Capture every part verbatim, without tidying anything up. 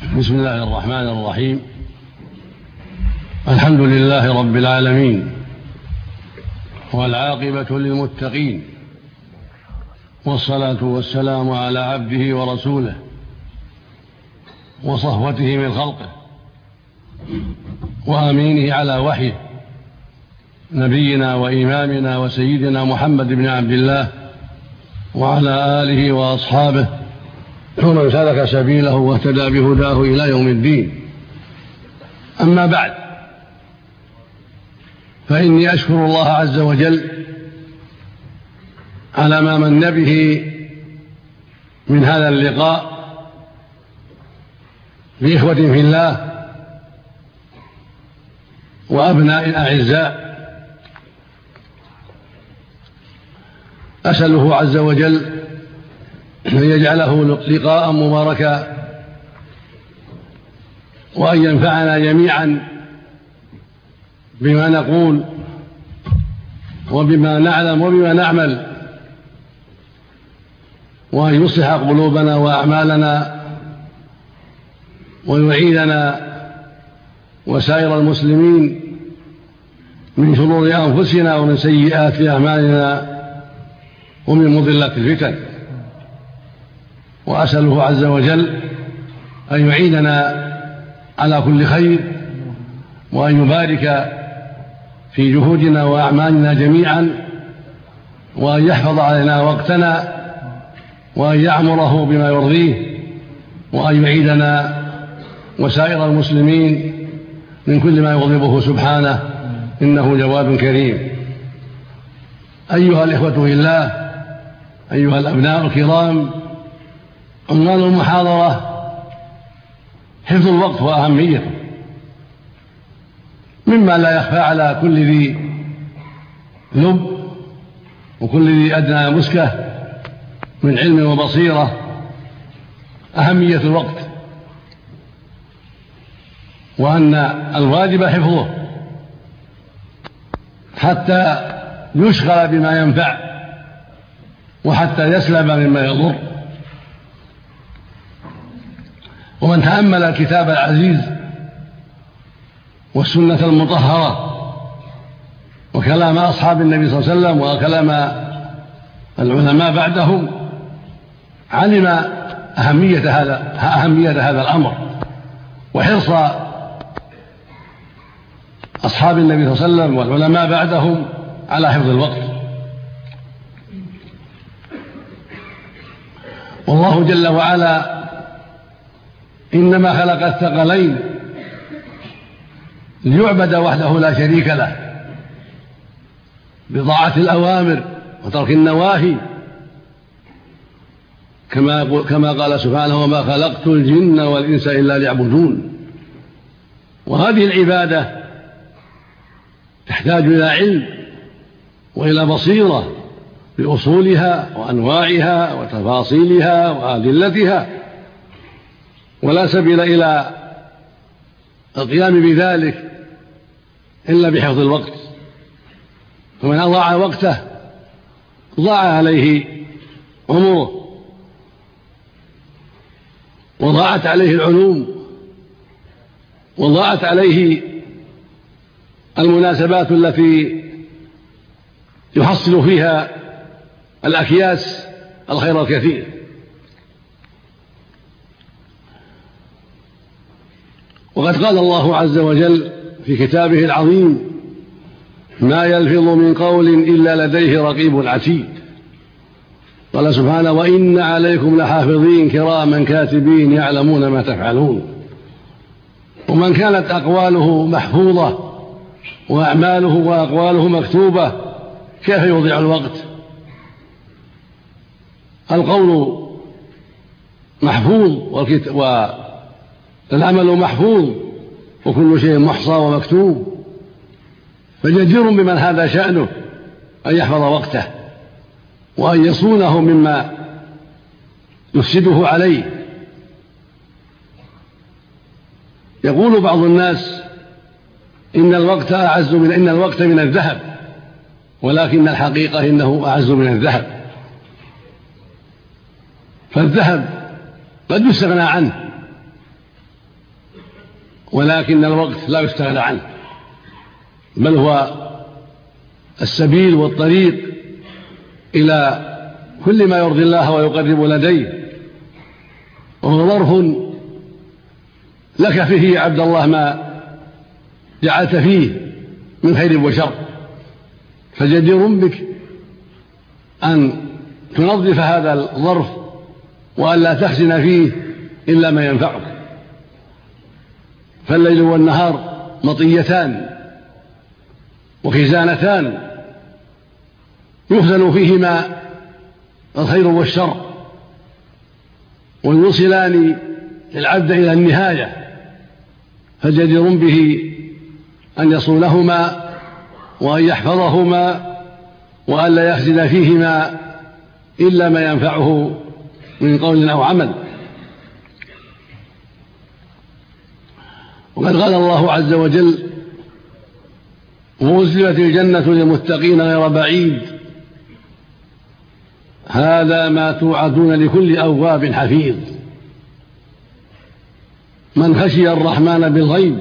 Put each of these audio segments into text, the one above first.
بسم الله الرحمن الرحيم. الحمد لله رب العالمين، والعاقبة للمتقين، والصلاة والسلام على عبده ورسوله وصفوته من خلقه وأمينه على وحيه، نبينا وإمامنا وسيدنا محمد بن عبد الله وعلى آله وأصحابه ومن سلك سبيله واهتدى بهداه إلى يوم الدين. أما بعد، فإني أشكر الله عز وجل على ما من به من هذا اللقاء بإخوة في الله وأبناء أعزاء. أسأله عز وجل أن يجعله لقاء مباركا، وأن ينفعنا جميعا بما نقول وبما نعلم وبما نعمل، وأن يصلح قلوبنا وأعمالنا، ويعيذنا وسائر المسلمين من شرور أنفسنا ومن سيئات أعمالنا ومن مضلات الفتن. وأسأله عز وجل أن يعيننا على كل خير، وأن يبارك في جهودنا وأعمالنا جميعا، وأن يحفظ علينا وقتنا، وأن يعمره بما يرضيه، وأن يعيدنا وسائر المسلمين من كل ما يغضبه سبحانه، إنه جواد كريم. أيها الإخوة في الله، أيها الأبناء الكرام، عنوان المحاضرة حفظ الوقت وأهميته، مما لا يخفى على كل ذي لب وكل ذي أدنى مسكة من علم وبصيرة أهمية الوقت، وأن الواجب حفظه حتى يشغل بما ينفع، وحتى يسلم مما يضر. ومن تأمل الكتاب العزيز والسنة المطهرة وكلام أصحاب النبي صلى الله عليه وسلم وكلام العلماء بعدهم، علم أهمية هذا أهمية هذا الأمر، وحرص أصحاب النبي صلى الله عليه وسلم والعلماء بعدهم على حفظ الوقت. والله جل وعلا إنما خلق الثقلين ليعبد وحده لا شريك له بطاعة الأوامر وترك النواهي، كما كما قال سبحانه: وما خلقت الجن والإنس إلا ليعبدون. وهذه العبادة تحتاج إلى علم وإلى بصيرة بأصولها وأنواعها وتفاصيلها وأدلتها، ولا سبيل إلى القيام بذلك إلا بحفظ الوقت. فمن أضاع وقته ضاع عليه عمره، وضاعت عليه العلوم، وضاعت عليه المناسبات التي يحصل فيها الأكياس الخير الكثير. وقد قال الله عز وجل في كتابه العظيم: ما يلفظ من قول إلا لديه رقيب عتيد. قال سبحانه: وإن عليكم لحافظين كراما كاتبين يعلمون ما تفعلون. ومن كانت أقواله محفوظة وأعماله وأقواله مكتوبة كيف يضيع الوقت؟ القول محفوظ والعمل محفوظ وكل شيء محصى ومكتوب، فجدير بمن هذا شأنه أن يحفظ وقته وأن يصونه مما يفسده عليه. يقول بعض الناس إن الوقت أعز من إن الوقت من الذهب، ولكن الحقيقة إنه أعز من الذهب. فالذهب قد يستغنى عنه ولكن الوقت لا يستغنى عنه، بل هو السبيل والطريق إلى كل ما يرضي الله ويقرب لديه، وهو ظرف لك فيه يا عبد الله ما جعلت فيه من خير وشر، فجدير بك أن تنظف هذا الظرف وألا تخزن فيه إلا ما ينفعك. فالليل والنهار مطيتان وخزانتان يخزن فيهما الخير والشر، ويوصلان العبد إلى النهاية، فجدير به أن يصونهما وأن يحفظهما وأن لا يخزن فيهما إلا ما ينفعه من قول أو عمل. وقد قال الله عز وجل: وأزلفت الجنة للمتقين غير بعيد هذا ما توعدون لكل أواب حفيظ. من خشي الرحمن بالغيب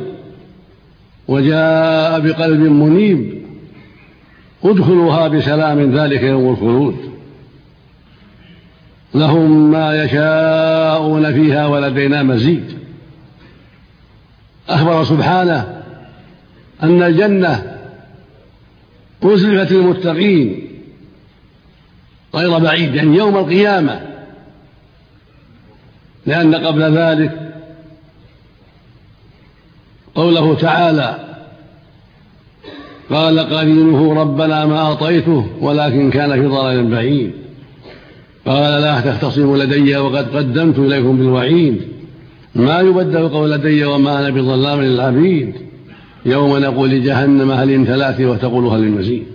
وجاء بقلب منيب ادخلوها بسلام ذلك يوم الخلود لهم ما يشاءون فيها ولدينا مزيد. أخبر سبحانه أن الجنة أزلفت للمتقين غير بعيد، يعني يوم القيامة، لأن قبل ذلك قوله تعالى: قال قرينه ربنا ما أطيته ولكن كان في ضلال بعيد قال لا تختصموا لدي وقد قدمت إليكم بالوعيد ما يبدل قول لدي وما أنا بظلام للعبيد يوم نقول لجهنم هل امتلأت وتقول هل من مزيد.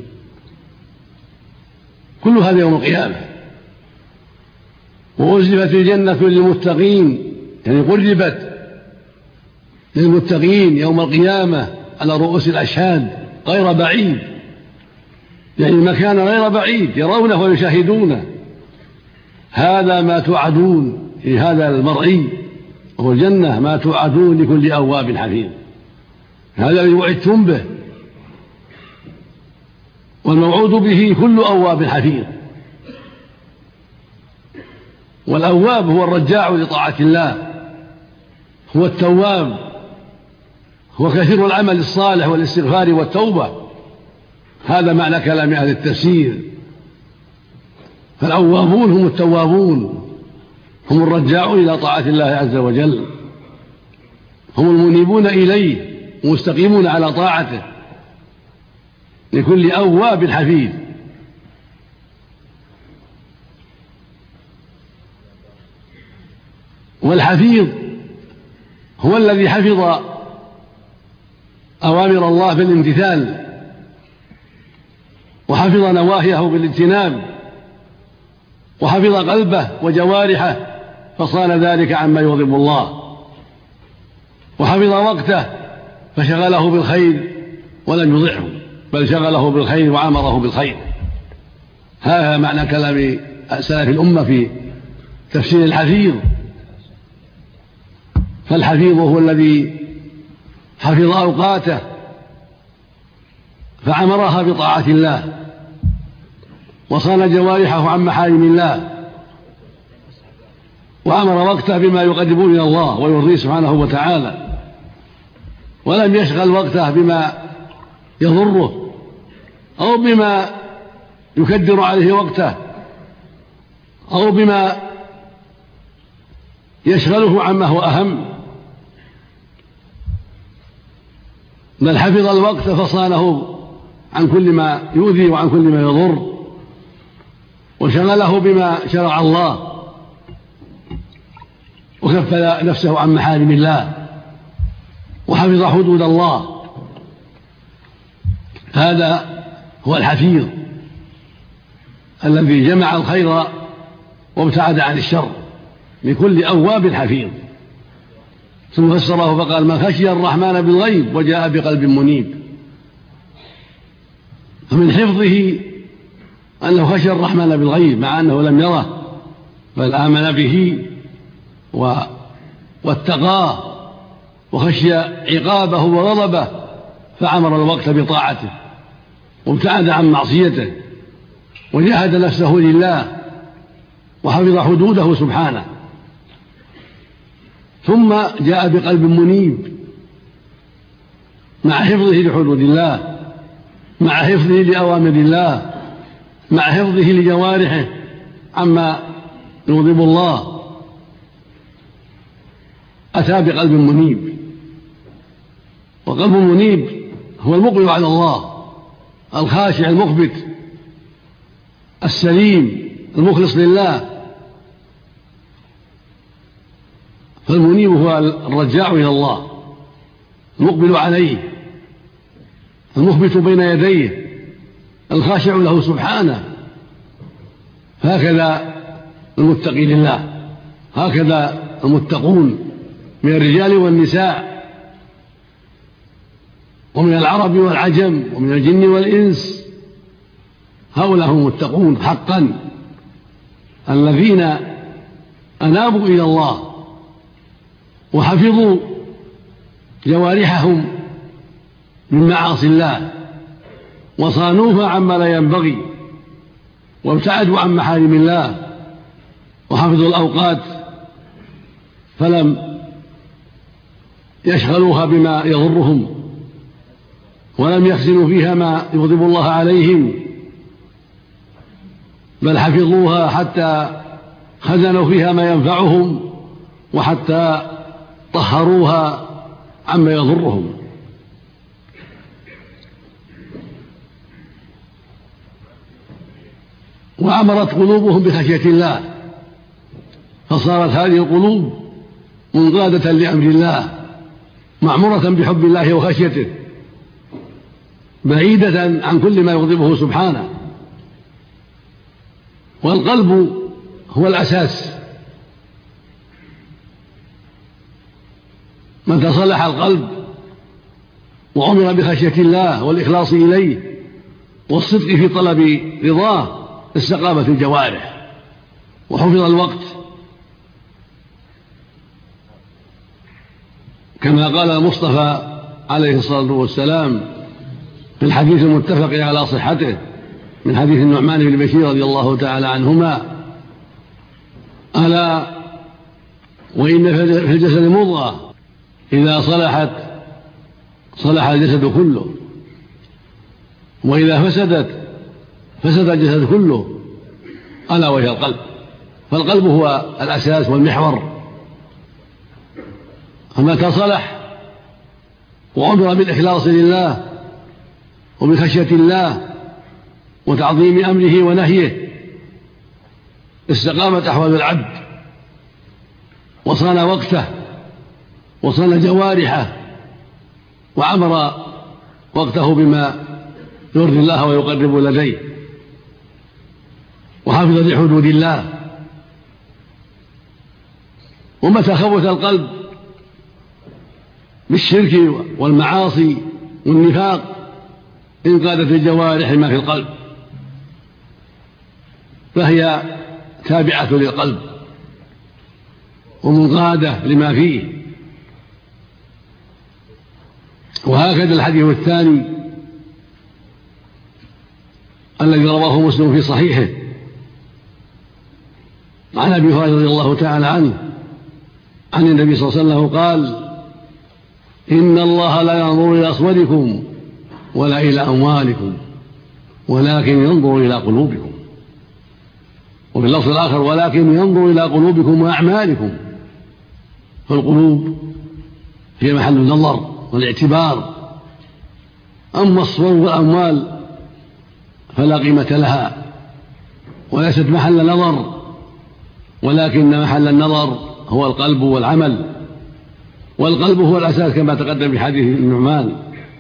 كل هذا يوم القيامة. وأزلفت الجنة للمتقين، يعني قربت للمتقين يوم القيامة على رؤوس الأشهاد غير بعيد، يعني المكان غير بعيد يرونه ويشاهدونه. هذا ما توعدون في هذا المرئي وهو الجنة، ما توعدون لكل أواب حفيظ. هذا الذي وعدتم به، والموعود به كل أواب حفيظ. والأواب هو الرجاع لطاعة الله، هو التواب، هو كثير العمل الصالح والاستغفار والتوبة. هذا معنى كلام أهل التفسير. فالأوابون هم التوابون، هم الرجاعون إلى طاعة الله عز وجل، هم المنيبون إليه ومستقيمون على طاعته، لكل أواب حفيظ. والحفيظ هو الذي حفظ أوامر الله بالامتثال وحفظ نواهيه بالاجتناب وحفظ قلبه وجوارحه فصان ذلك عما يغضب الله، وحفظ وقته فشغله بالخير ولم يضعه بل شغله بالخير وعمره بالخير. هذا معنى كلام سلف الأمة في تفسير الحفيظ. فالحفيظ هو الذي حفظ أوقاته فعمرها بطاعة الله وصان جوارحه عن محارم الله وعمر وقته بما يقرب إلى الله ويرضيه سبحانه وتعالى، ولم يشغل وقته بما يضره أو بما يكدر عليه وقته أو بما يشغله عما هو أهم، بل حفظ الوقت فصانه عن كل ما يؤذي وعن كل ما يضر، وشغله بما شرع الله وكف نفسه عن محارم الله وحفظ حدود الله. هذا هو الحفيظ الذي جمع الخير وابتعد عن الشر بكل أواب حفيظ. ثم فسره فقال: من خشي الرحمن بالغيب وجاء بقلب منيب. فمن حفظه أنه خشي الرحمن بالغيب مع أنه لم يره بل آمن به واتقاه وخشي عقابه وغضبه فعمر الوقت بطاعته وابتعد عن معصيته وجاهد نفسه لله وحفظ حدوده سبحانه. ثم جاء بقلب منيب مع حفظه لحدود الله، مع حفظه لأوامر الله، مع حفظه لجوارحه عما يغضب الله، أتى بقلب منيب. وقلب منيب هو المقبل على الله، الخاشع المخبت السليم المخلص لله. فالمنيب هو الرجاع إلى الله، المقبل عليه، المخبت بين يديه، الخاشع له سبحانه. هكذا المتقي لله، هكذا المتقون من الرجال والنساء ومن العرب والعجم ومن الجن والإنس، هؤلاء هم المتقون حقا الذين أنابوا إلى الله وحفظوا جوارحهم من معاصي الله وصانوها عما لا ينبغي وابتعدوا عن محارم الله وحفظوا الأوقات فلم يشغلوها بما يضرهم ولم يخزنوا فيها ما يغضب الله عليهم، بل حفظوها حتى خزنوا فيها ما ينفعهم وحتى طهروها عما يضرهم. وعمرت قلوبهم بخشية الله، فصارت هذه القلوب منقادة لأمر الله، معمورة بحب الله وخشيته، بعيدة عن كل ما يغضبه سبحانه. والقلب هو الأساس، متى صلح القلب وعمر بخشية الله والإخلاص إليه والصدق في طلب رضاه استقامت الجوارح وحفظ الوقت، كما قال المصطفى عليه الصلاة والسلام في الحديث المتفق على صحته من حديث النعمان بن بشير رضي الله تعالى عنهما: ألا وإن في الجسد مضغة إذا صلحت صلح الجسد كله، وإذا فسدت فسد الجسد كله، ألا وهي القلب. فالقلب هو الأساس والمحور، فمتى صلح وعمر بالإخلاص لله وبخشية الله وتعظيم أمره ونهيه استقامت أحوال العبد وصان وقته وصان جوارحه وعمر وقته بما يرضي الله ويقرب لديه وحافظ لحدود الله. ومتى خبث القلب بالشرك والمعاصي والنفاق انقادت الجوارح ما في القلب، فهي تابعة للقلب ومنقادة لما فيه. وهكذا الحديث الثاني الذي رواه مسلم في صحيحه عن أبي هريرة رضي الله تعالى عنه عن النبي صلى الله عليه وسلم قال: إن الله لا ينظر إلى صوركم ولا إلى أموالكم ولكن ينظر إلى قلوبكم. وفي اللفظ الآخر: ولكن ينظر إلى قلوبكم وأعمالكم. فالقلوب هي محل النظر والاعتبار، أما الصور والأموال فلا قيمة لها وليست محل نظر، ولكن محل النظر هو القلب والعمل، والقلب هو الأساس كما تقدم في حديث النعمان.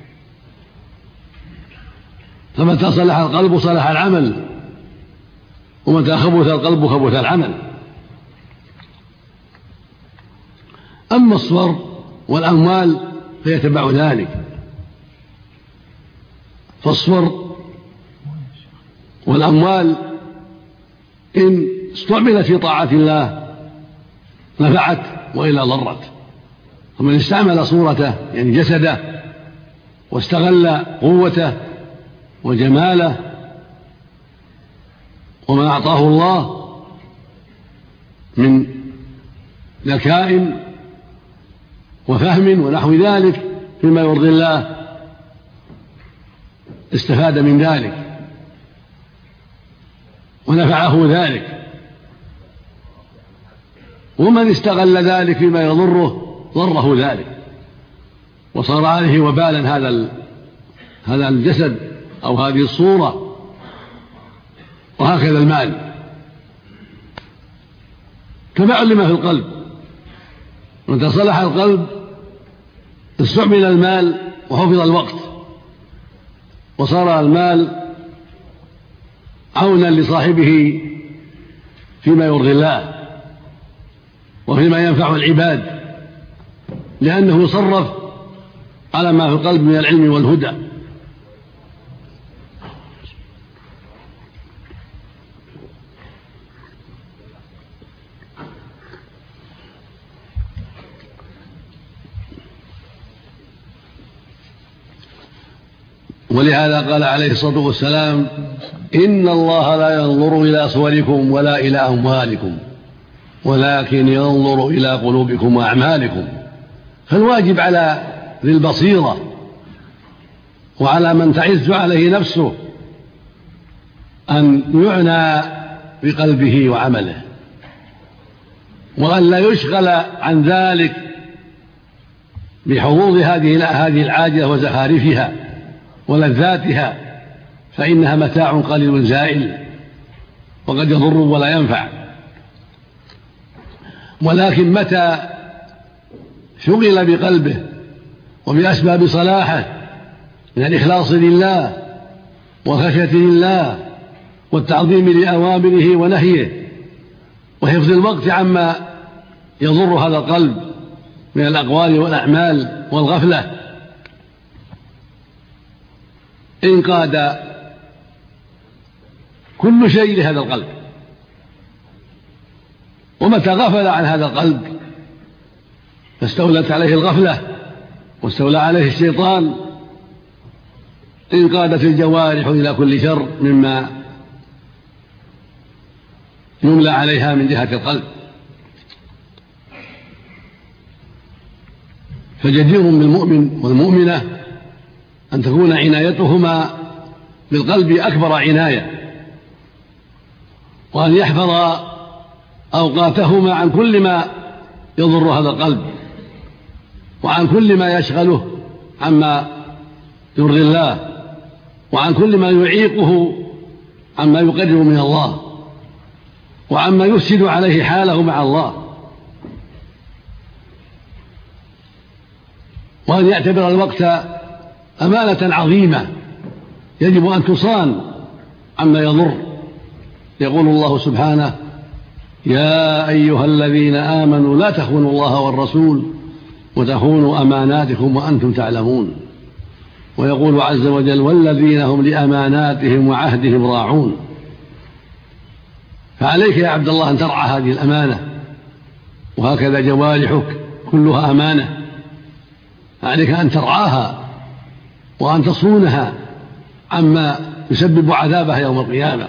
فمتى صلح القلب صلح العمل، ومتى خبث القلب خبث العمل. أما الصور والأموال فيتبع ذلك، فالصور والأموال إن استعملت في طاعة الله نفعت وإلا ضرت، ومن استعمل صورته يعني جسده واستغل قوته وجماله وما أعطاه الله من ذكاء وفهم ونحو ذلك فيما يرضي الله استفاد من ذلك ونفعه ذلك، ومن استغل ذلك فيما يضره ضره ذلك وصار عليه وبالا هذا هذا الجسد أو هذه الصورة. وهكذا المال تبع لما في القلب، متى صلح القلب استعمل المال وحفظ الوقت وصار المال عونا لصاحبه فيما يرضي الله وفيما ينفع العباد، لأنه يصرف على ما في القلب من العلم والهدى. ولهذا قال عليه الصلاة والسلام: إن الله لا ينظر إلى صوركم ولا إلى أموالكم ولكن ينظر إلى قلوبكم وأعمالكم. فالواجب على ذي البصيرة وعلى من تعز عليه نفسه أن يعنى بقلبه وعمله، وأن لا يشغل عن ذلك بحظوظ هذه هذه العاجلة وزخارفها ولذاتها، فإنها متاع قليل زائل وقد يضر ولا ينفع. ولكن متى شغل بقلبه وبأسباب صلاحه من الإخلاص لله والخشية لله والتعظيم لأوامره ونهيه وحفظ الوقت عما يضر هذا القلب من الأقوال والأعمال والغفلة، انقاد كل شيء لهذا القلب. ومتى غفل عن هذا القلب فاستولت عليه الغفلة واستولى عليه الشيطان انقادت الجوارح إلى كل شر مما يملى عليها من جهة القلب. فجدير بالمؤمن والمؤمنة أن تكون عنايتهما بالقلب أكبر عناية، وأن يحفظ أوقاتهما عن كل ما يضر هذا القلب وعن كل ما يشغله عما يرضي الله وعن كل ما يعيقه عما يقرب من الله وعما يفسد عليه حاله مع الله، وأن يعتبر الوقت أمانة عظيمة يجب أن تصان عما يضر. يقول الله سبحانه: يا أيها الذين آمنوا لا تخونوا الله والرسول وتخونوا أماناتكم وأنتم تعلمون. ويقول عز وجل: والذين هم لأماناتهم وعهدهم راعون. فعليك يا عبد الله أن ترعى هذه الأمانة، وهكذا جوارحك كلها أمانة، عليك أن ترعاها وأن تصونها عما يسبب عذابها يوم القيامة.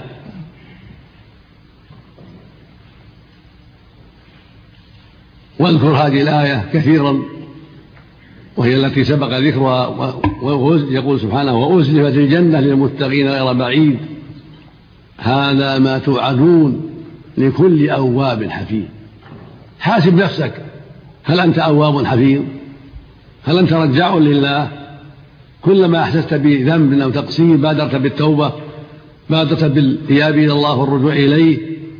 واذكر هذه الآية كثيرا وهي التي سبق ذكرها، ويقول سبحانه: وأزلفت الجنة للمتقين غير بعيد هذا ما توعدون لكل أواب حفيظ. حاسب نفسك، هل أنت أواب حفيظ؟ هل أنت رجاع لله؟ كلما أحسست بذنب أو تقصير بادرت بالتوبة، بادرت بالإياب إلى الله والرجوع إليه.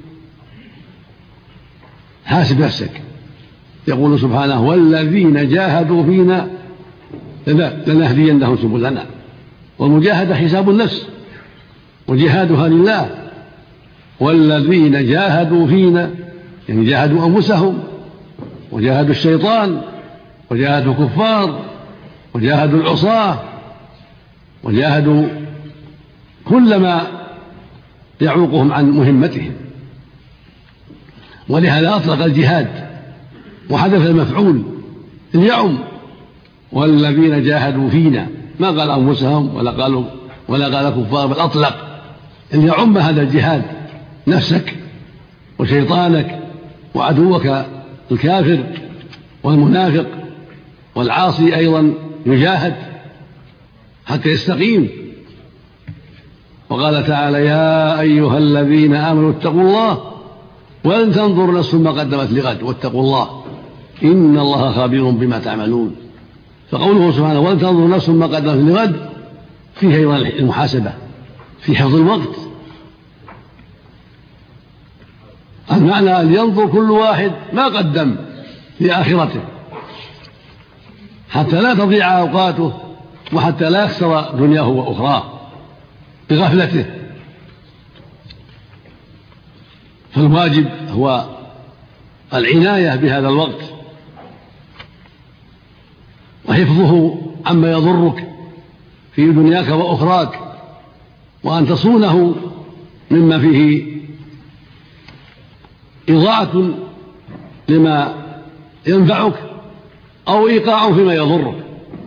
حاسب نفسك. يقول سبحانه: والذين جاهدوا فينا لنهدينهم سبلنا. والمجاهدة حساب النفس وجهادها لله. والذين جاهدوا فينا يعني جاهدوا أنفسهم وجاهدوا الشيطان وجاهدوا الكفار وجاهدوا العصاة وجاهدوا كل ما يعوقهم عن مهمتهم. ولهذا أطلق الجهاد وحذف المفعول ليعم والذين جاهدوا فينا، ما قال أنفسهم ولا قالوا ولا قال كفار، بل أطلق أن يعم هذا الجهاد نفسك وشيطانك وعدوك الكافر والمنافق والعاصي أيضا يجاهد حتى يستقيم. وقال تعالى: يا أيها الذين آمنوا اتقوا الله ولن تنظر نفس ما قدمت لغد واتقوا الله إن الله خبير بما تعملون. فقوله سبحانه: ولن تنظر نفس ما قدمت لغد فيه أيضا المحاسبة في حفظ الوقت. المعنى أن ينظر كل واحد ما قدم في آخرته حتى لا تضيع أوقاته وحتى لا يخسر دنياه وأخراه بغفلته. فالواجب هو العناية بهذا الوقت وحفظه عما يضرك في دنياك وأخراك، وأن تصونه مما فيه إضاعة لما ينفعك أو إيقاع فيما يضرك.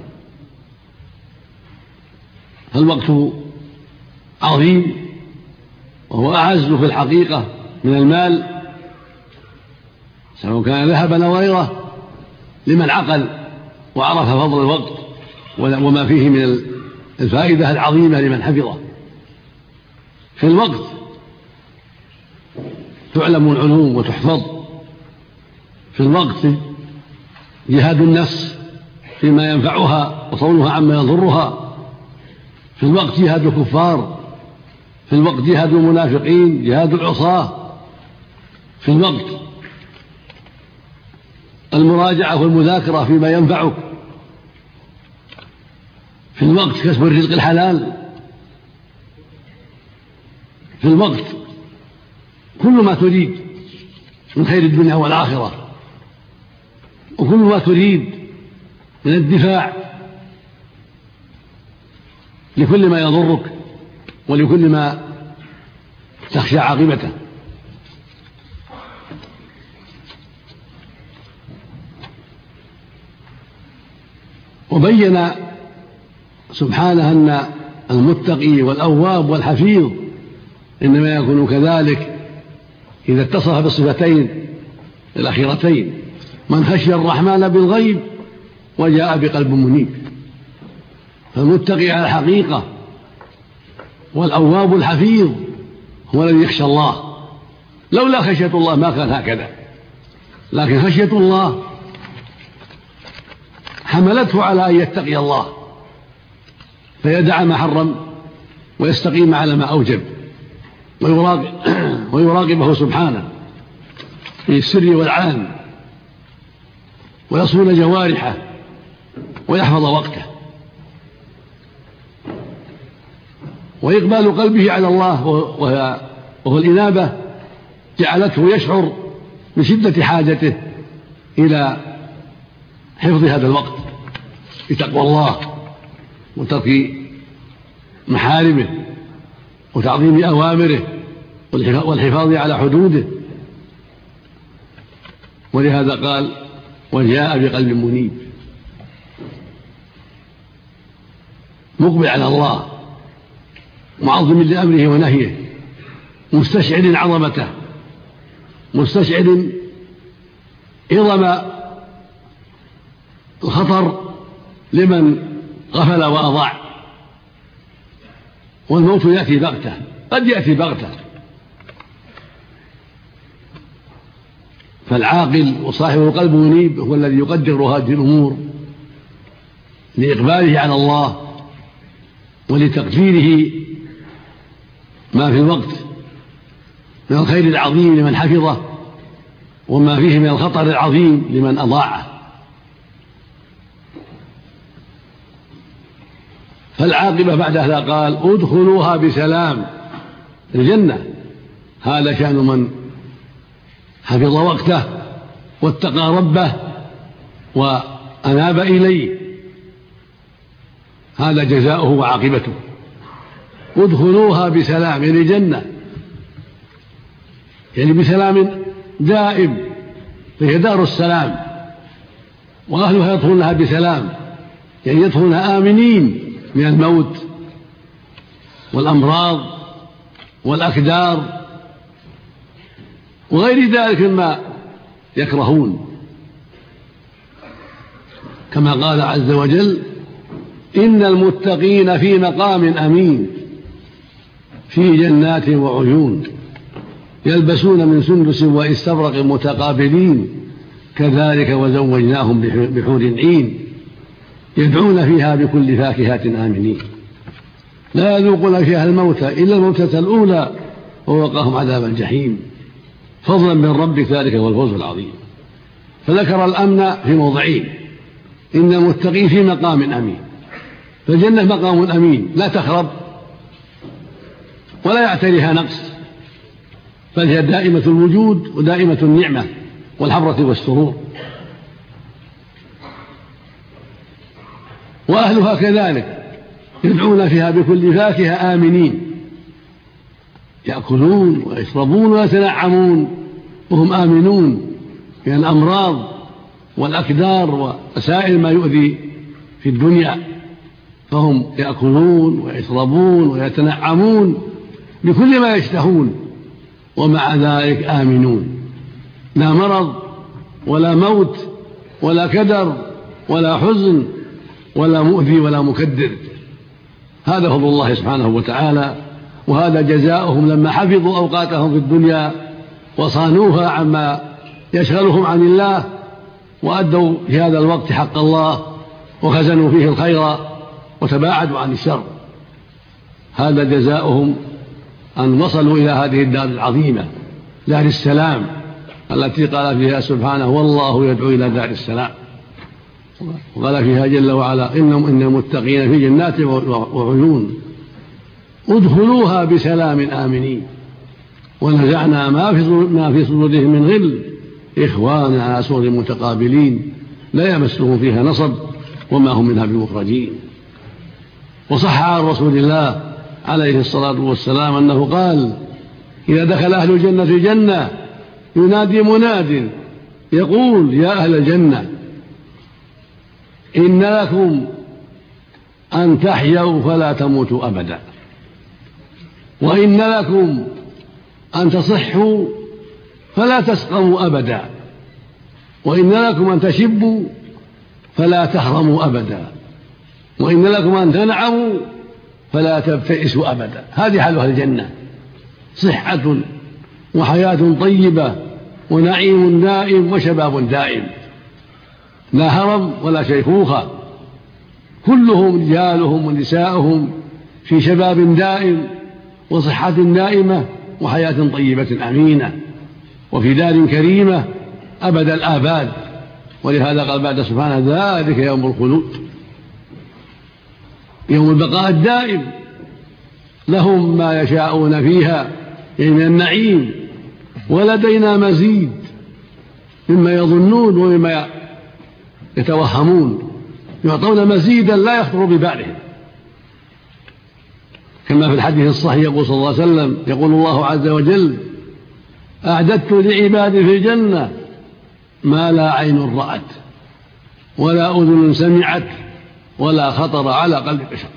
فالوقت عظيم وهو أعز في الحقيقة من المال، سواء كان ذهبا أو غيره، لمن عقل وعرف فضل الوقت وما فيه من الفائدة العظيمة لمن حفظه. في الوقت تعلم العلوم وتحفظ، في الوقت جهاد النفس فيما ينفعها وصونها عما يضرها، في الوقت جهاد الكفار، في الوقت جهاد المنافقين، جهاد العصاة، في الوقت المراجعة والمذاكرة فيما ينفعك، في الوقت كسب الرزق الحلال، في الوقت كل ما تريد من خير الدنيا والآخرة، وكل ما تريد من الدفاع لكل ما يضرك ولكل ما تخشى عاقبته. وبين سبحانه أن المتقي والأواب والحفيظ إنما يكون كذلك إذا اتصف بالصفتين الأخيرتين: من خشي الرحمن بالغيب وجاء بقلب منيب. فالمتقي على الحقيقة والأواب الحفيظ هو الذي يخشى الله. لولا خشية الله ما كان هكذا، لكن خشية الله حملته على أن يتقي الله فيدع ما حرم ويستقيم على ما أوجب ويراقب ويراقبه سبحانه في السر والعلن، ويصون جوارحه ويحفظ وقته. وإقبال قلبه على الله وهو الإنابة جعلته يشعر بشدة حاجته إلى حفظ هذا الوقت بتقوى الله وترك محارمه وتعظيم أوامره والحفاظ على حدوده. ولهذا قال: وجاء بقلب منيب، مقبل على الله معظم لأمره ونهيه، مستشعر عظمته، مستشعر عظم الخطر لمن غفل وأضاع. والموت يأتي بغتة، قد يأتي بغتة، فالعاقل وصاحب القلب منيب هو الذي يقدر هذه الأمور لإقباله على الله ولتقديره ما في الوقت من الخير العظيم لمن حفظه وما فيه من الخطر العظيم لمن أضاعه. فالعاقبة بعد هذا قال: ادخلوها بسلام، الجنة. هذا شأن من حفظ وقته واتقى ربه وأناب إليه، هذا جزاؤه وعاقبته. ادخلوها بسلام يعني جنة، يعني بسلام دائم، فهي دار السلام وأهلها يدخلونها بسلام، يعني يدخلونها آمنين من الموت والأمراض والأكدار وغير ذلك مما يكرهون، كما قال عز وجل: إن المتقين في مقام أمين في جنات وعيون يلبسون من سندس واستبرق متقابلين كذلك وزوجناهم بحور عين يدعون فيها بكل فاكهة آمنين لا يذوقون فيها الموت إلا الموتة الأولى ووقاهم عذاب الجحيم فضلا من ربك ذلك هو الفوز العظيم. فذكر الأمن في موضعين: إن المتقين في مقام أمين، فالجنة مقام أمين لا تخرب ولا يعتريها نقص، بل هي دائمة الوجود ودائمة النعمة والحبرة والسرور. وأهلها كذلك يدعون فيها بكل فاكهة آمنين، يأكلون ويشربون ويتنعمون وهم آمنون من الأمراض والأكدار وسائر ما يؤذي في الدنيا، فهم يأكلون ويشربون ويتنعمون بكل ما يشتهون ومع ذلك آمنون، لا مرض ولا موت ولا كدر ولا حزن ولا مؤذي ولا مكدر. هذا فضل الله سبحانه وتعالى، وهذا جزاؤهم لما حفظوا أوقاتهم في الدنيا وصانوها عما يشغلهم عن الله وأدوا في هذا الوقت حق الله وخزنوا فيه الخير وتباعدوا عن الشر. هذا جزاؤهم أن وصلوا إلى هذه الدار العظيمة دار السلام التي قال فيها سبحانه: والله يدعو إلى دار السلام. وقال فيها جل وعلا: إنهم إن المتقين في جنات وعيون ادخلوها بسلام آمنين ونزعنا ما في صدورهم من غل إخوانا على سرر متقابلين لا يمسهم فيها نصب وما هم منها بمخرجين. وصح عن رسول الله عليه الصلاة والسلام أنه قال: إذا دخل أهل الجنة الجنة ينادي مناد يقول: يا أهل الجنة إن لكم أن تحيوا فلا تموتوا أبدا، وإن لكم أن تصحوا فلا تسقموا أبدا، وإن لكم أن تشبوا فلا تحرموا أبدا، وإن لكم أن تنعموا فلا تبتئسوا أبدا. هذه حال أهل الجنة: صحة وحياة طيبة ونعيم دائم وشباب دائم، لا هرم ولا شيخوخة، كلهم رجالهم ونساؤهم في شباب دائم وصحة دائمة وحياة طيبة أمينة وفي دار كريمة أبد الآباد. ولهذا قال بعد سبحانه: ذلك يوم الخلود، يوم البقاء الدائم، لهم ما يشاءون فيها يعني من النعيم، ولدينا مزيد مما يظنون ومما يتوهمون، يعطون مزيدا لا يخطر ببالهم، كما في الحديث الصحيح يقول صلى الله عليه وسلم: يقول الله عز وجل: أعددت لعبادي في الجنة ما لا عين رأت ولا أذن سمعت ولا خطر على قلب بشر.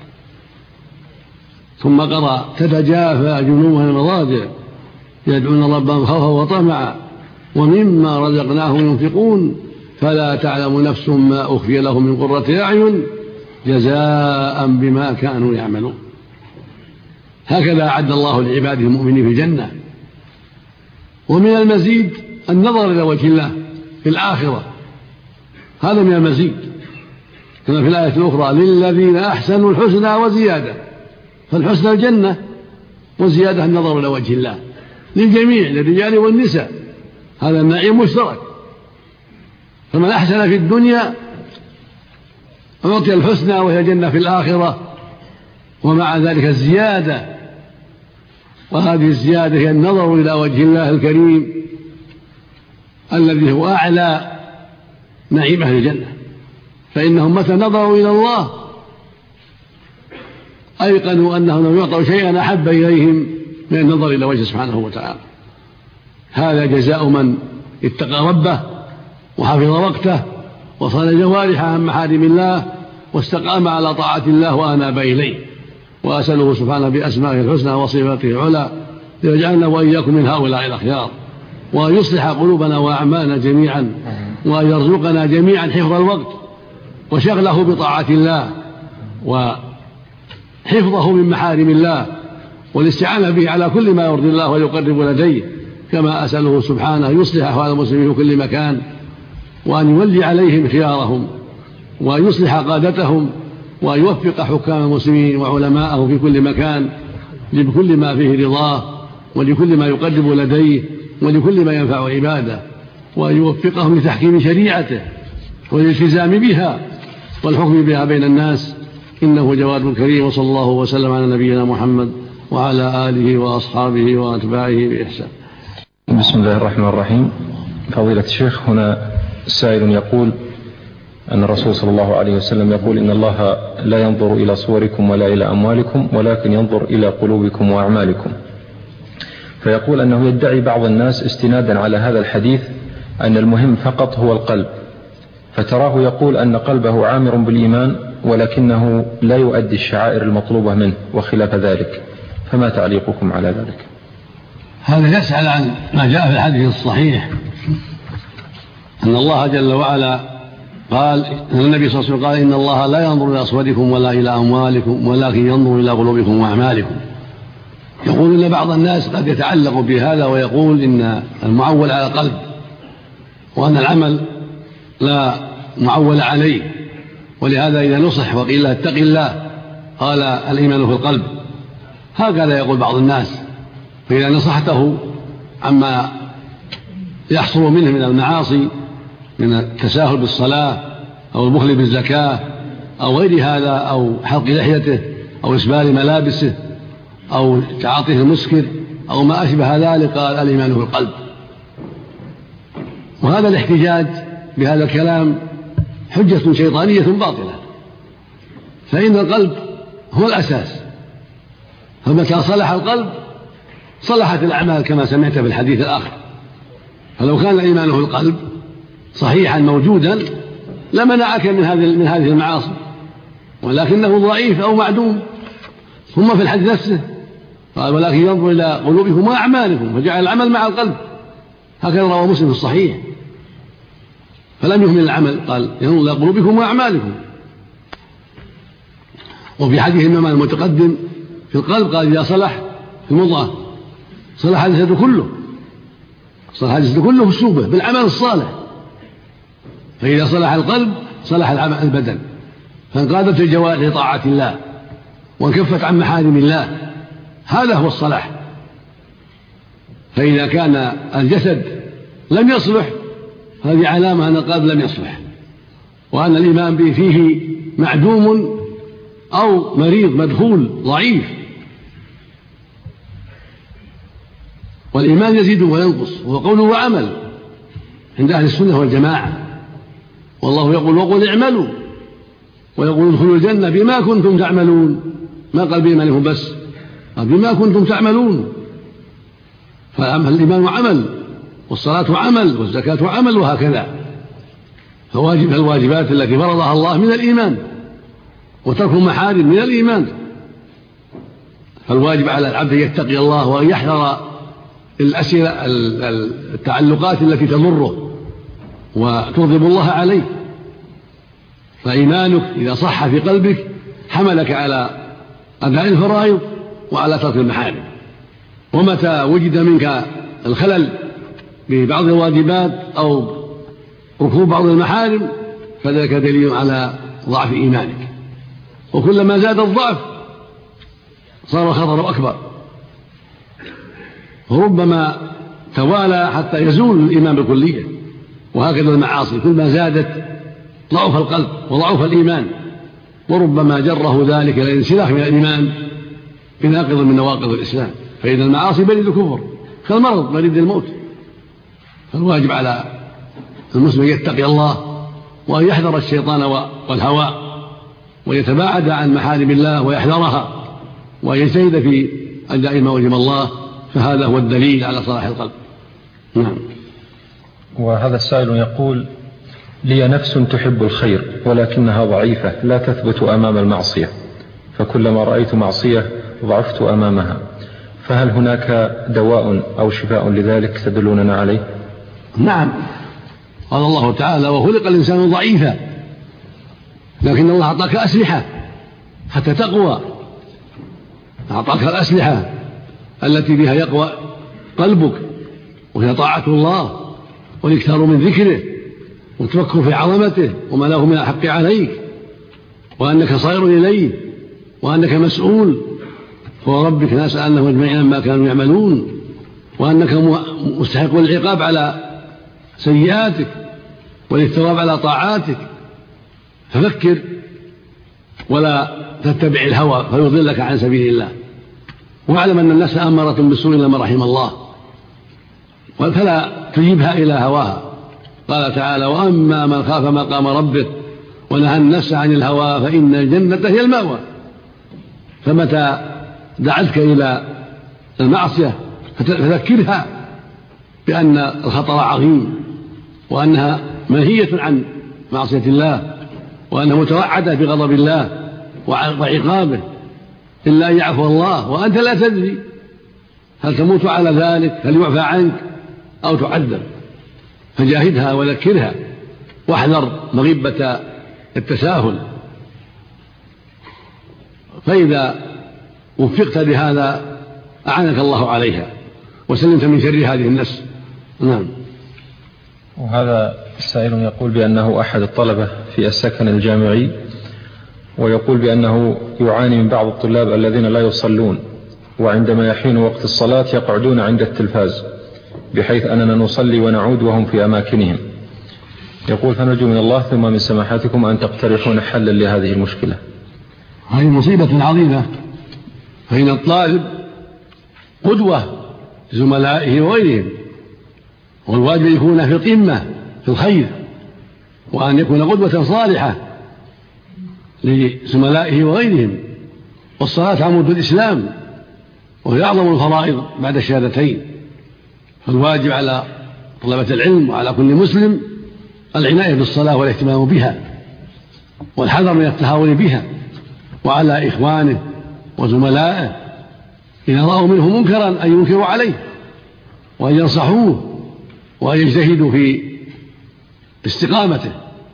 ثم قرأ: تتجافى جنوبها المضاجع يدعون ربهم خوفا وطمعا ومما رزقناهم ينفقون فلا تعلم نفس ما أخفي لهم من قرة أعين جزاء بما كانوا يعملون. هكذا أعد الله لعباده المؤمنين في الجنة. ومن المزيد النظر إلى وجه الله في الآخرة، هذا من المزيد، كما في الآية الأخرى: للذين أحسنوا الحسنى وزيادة. فالحسنى الجنة وزيادة النظر إلى وجه الله للجميع، للرجال والنساء، هذا النعيم مشترك. فمن أحسن في الدنيا أعطي الحسنى وهي الجنة في الآخرة، ومع ذلك الزيادة، وهذه الزيادة هي النظر إلى وجه الله الكريم الذي هو أعلى نعيم أهل الجنة. فإنهم متى نظروا إلى الله أيقنوا أنهم لم يعطوا شيئا أحب إليهم من النظر إلى وجه سبحانه وتعالى. هذا جزاء من اتقى ربه وحفظ وقته وصان جوارحه عن محارم الله واستقام على طاعة الله وأناب إليه. وأسأله سبحانه بأسمائه الحسنى وصفاته العلى ليجعلنا وإياكم من هؤلاء الأخيار، وأن يصلح قلوبنا وأعمالنا جميعا، وأن يرزقنا جميعا حفظ الوقت وشغله بطاعة الله وحفظه من محارم الله والاستعانة به على كل ما يرضي الله ويقرب لديه. كما أسأله سبحانه يصلح أحوال المسلمين في كل مكان، وأن يولي عليهم خيارهم، وأن يصلح قادتهم، وأن يوفق حكام المسلمين وعلماءه في كل مكان لكل ما فيه رضاه ولكل ما يقرب لديه ولكل ما ينفع عباده، وأن يوفقهم لتحكيم شريعته والالتزام بها والحكم بها بين الناس، إنه جواد كريم. وصلى الله وسلم على نبينا محمد وعلى آله وأصحابه وأتباعه بإحسان. بسم الله الرحمن الرحيم. فضيلة الشيخ، هنا سائل يقول أن الرسول صلى الله عليه وسلم يقول إن الله لا ينظر إلى صوركم ولا إلى أموالكم ولكن ينظر إلى قلوبكم وأعمالكم، فيقول أنه يدعي بعض الناس استنادا على هذا الحديث أن المهم فقط هو القلب، فتراه يقول أن قلبه عامر بالإيمان ولكنه لا يؤدي الشعائر المطلوبة منه وخلاف ذلك، فما تعليقكم على ذلك؟ هذا يسأل عن ما جاء في الحديث الصحيح أن الله جل وعلا قال، أن النبي صلى الله عليه وسلم قال إن الله لا ينظر إلى أصواتكم ولا إلى أموالكم ولكن ينظر إلى قلوبكم وأعمالكم. يقول إن بعض الناس قد يتعلق بهذا ويقول إن المعول على القلب وأن العمل لا معول عليه، ولهذا إذا نصح وقيل له اتق الله قال الإيمان في القلب. هكذا يقول بعض الناس، فإذا نصحته عما يحصل منه من المعاصي من التساهل بالصلاة أو البخل بالزكاة أو غير هذا أو حلق لحيته أو إسبال ملابسه أو تعاطيه المسكر أو ما أشبه ذلك، قال الإيمان في القلب. وهذا الاحتجاج بهذا الكلام حجة شيطانية باطلة، فإن القلب هو الأساس، فمتى صلح القلب صلحت الأعمال كما سمعت في الحديث الآخر. فلو كان الإيمان في القلب صحيحا موجودا لمنعك من هذه من هذه المعاصي، ولكنه ضعيف أو معدوم. ثم في الحديث نفسه قال ولكن ينظر إلى قلوبكم وأعمالكم، فجعل العمل مع القلب، هكذا رواه مسلم في الصحيح. فلم يهمل العمل، قال ينظر إلى قلوبكم وأعمالكم. وفي حديث الإمام المتقدم في القلب قال إذا صلح في المضغة صلح الجسد كله، صلح الجسد كله في الصوبة بالعمل الصالح. فإذا صلح القلب صلح العمل البدن، فانقادت الجوارح لطاعة الله وانكفت عن محارم الله، هذا هو الصلاح. فإذا كان الجسد لم يصلح هذه علامة أن القلب لم يصلح، وأن الإيمان به فيه معدوم أو مريض مدخول ضعيف. والإيمان يزيد وينقص، وهو قول وعمل عند أهل السنة والجماعة. والله يقول وقل اعملوا، ويقول ادخلوا الجنة بما كنتم تعملون، ما قال بإيمانكم بس، قال بما كنتم تعملون. فالإيمان عمل، والصلاة عمل، والزكاة عمل، وهكذا. فواجب الواجبات التي فرضها الله من الإيمان، وترك المحارم من الإيمان. فالواجب على العبد أن يتقي الله وأن يحذر الأسئلة التعلقات التي تضره وتغضب الله عليه. فإيمانك إذا صح في قلبك حملك على أداء الفرائض وعلى ترك المحارم. ومتى وجد منك الخلل ببعض الواجبات أو ركوب بعض المحارم فذلك دليل على ضعف إيمانك، وكلما زاد الضعف صار الخطر أكبر، وربما توالى حتى يزول الإيمان بالكلية. وهكذا المعاصي كلما زادت ضعف القلب وضعف الإيمان، وربما جره ذلك إلى الانسلاخ من الإيمان بناقض من نواقض الإسلام. فإن المعاصي بريد الكفر كالمرض بريد الموت. فالواجب على المسلم يتقي الله وأن يحذر الشيطان والهوى ويتباعد عن محارم الله ويحذرها ويجتهد في أداء ما وجب الله، فهذا هو الدليل على صلاح القلب. نعم. وهذا السائل يقول لي نفس تحب الخير ولكنها ضعيفة لا تثبت أمام المعصية، فكلما رأيت معصية ضعفت أمامها، فهل هناك دواء أو شفاء لذلك تدلوننا عليه؟ نعم، قال الله تعالى: وخلق الإنسان ضعيفا، لكن الله أعطاك أسلحة حتى تقوى، أعطاك الأسلحة التي بها يقوى قلبك، وهي طاعة الله والإكثار من ذكره والتفكر في عظمته وما له من الحق عليك، وأنك صائر إليه وأنك مسؤول فوربك لنسألنهم أجمعين ما كانوا يعملون، وأنك مستحق العقاب على سيئاتك والثواب على طاعاتك. ففكر ولا تتبع الهوى فيضلك عن سبيل الله، واعلم أن الناس أمارة بالسوء إلا ما رحم الله، فلا تجيبها إلى هواها. قال تعالى: وأما من خاف مقام ربه ونهى النفس عن الهوى فإن الجنة هي المأوى. فمتى دعتك إلى المعصية فذكرها بأن الخطر عظيم، وأنها منهية عن معصية الله، وأنها متوعدة بغضب الله وعقابه إلا أن يعفو الله، وأنت لا تدري هل تموت على ذلك، هل يعفى عنك أو تعذب. فجاهدها وذكرها واحذر مغبة التساهل، فإذا وفقت بهذا أعانك الله عليها وسلمت من شر هذه النفس. نعم. وهذا السائل يقول بأنه أحد الطلبة في السكن الجامعي، ويقول بأنه يعاني من بعض الطلاب الذين لا يصلون، وعندما يحين وقت الصلاة يقعدون عند التلفاز بحيث أننا نصلي ونعود وهم في أماكنهم. يقول: فنرجو من الله ثم من سماحتكم أن تقترحون حلا لهذه المشكلة. هذه مصيبة عظيمة، فإن الطالب قدوة لزملائه وغيرهم، والواجب يكون في القمة في الخير، وأن يكون قدوة صالحة لزملائه وغيرهم. والصلاة عمود الإسلام وهي أعظم الفرائض بعد الشهادتين، فالواجب على طلبة العلم وعلى كل مسلم العناية بالصلاة والاهتمام بها والحذر من التهاون بها، وعلى إخوانه وزملائه إذا رأوا منه منكرا أن ينكروا عليه وأن ينصحوه وأن يجتهدوا في استقامته.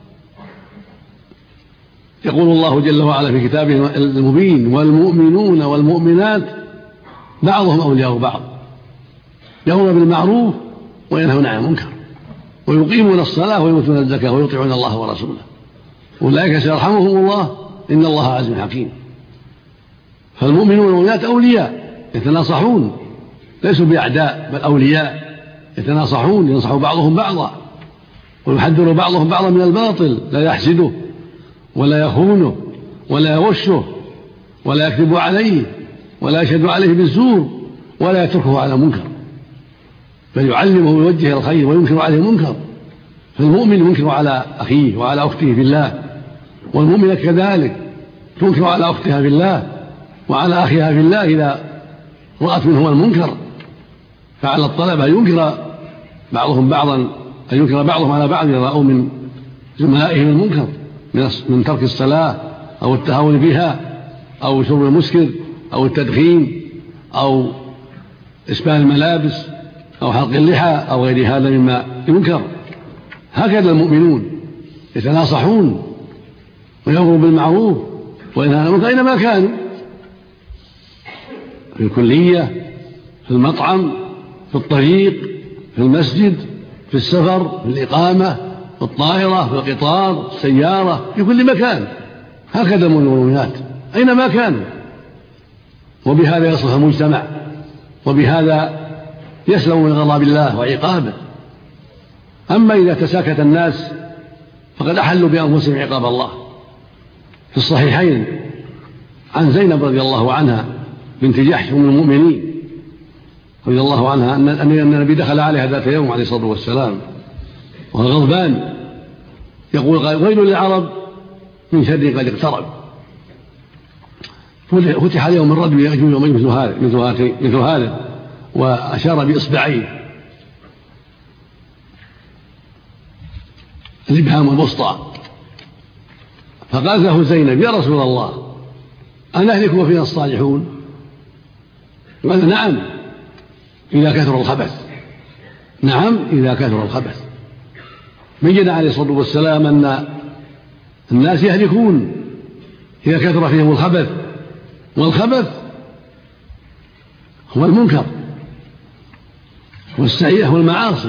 يقول الله جل وعلا في كتابه المبين: والمؤمنون والمؤمنات بعضهم أولياء بعض يأمرون بالمعروف وينهون عن المنكر ويقيمون الصلاة ويؤتون الزكاة ويطيعون الله ورسوله أولئك سيرحمهم الله إن الله عزيز حكيم. فالمؤمنون والمؤمنات أولياء يتناصحون، ليسوا بأعداء بل أولياء يتناصحون، ينصح بعضهم بعضا ويحذر بعضهم بعضا من الباطل، لا يحسده ولا يخونه ولا يغشه ولا يكذب عليه ولا يشهد عليه بالزور ولا يتركه على منكر، بل يعلمه ويوجه الخير وينكر عليه المنكر. فالمؤمن ينكر على أخيه وعلى أخته في الله، والمؤمنة كذلك تنكر على أختها في الله وعلى أخيها في الله إذا رأت منهما المنكر. فعلى الطلبة ينكر بعضهم بعضا، أن ينكر بعضهم على بعض إذا رأوا من زملائهم المنكر من ترك الصلاة أو التهاون بها أو شرب المسكر أو التدخين أو إسبال الملابس أو حلق اللحى أو غير هذا مما ينكر. هكذا المؤمنون يتناصحون ويأمرون بالمعروف وينهون عن المنكر أينما كانوا، في الكلية، في المطعم، في الطريق، في المسجد، في السفر، في الإقامة، في الطائرة، في القطار، في السيارة، في كل مكان. هكذا المؤمنات أينما كانوا، وبهذا يصلح المجتمع، وبهذا يسلم من غضب الله وعقابه. أما إذا تساكت الناس فقد أحلوا بأنفسهم عقاب الله. في الصحيحين عن زينب رضي الله عنها بنت جحش أم المؤمنين رضي الله عنها أن النبي دخل عليها ذات يوم عليه الصلاة والسلام وهو غضبان يقول: ويل للعرب من شر قد اقترب. فتح اليوم من رجل يأجوج ومأجوج مثل هذا مثل هذا وأشار بإصبعيه. الإبهام الوسطى، فقالت له زينب: يا رسول الله أنهلك وفينا الصالحون؟ قال: نعم إذا كثر الخبث، نعم إذا كثر الخبث. بين عليه الصلاة والسلام أن الناس يهلكون إذا كثر فيهم الخبث، والخبث هو المنكر والسيئة والمعاصي،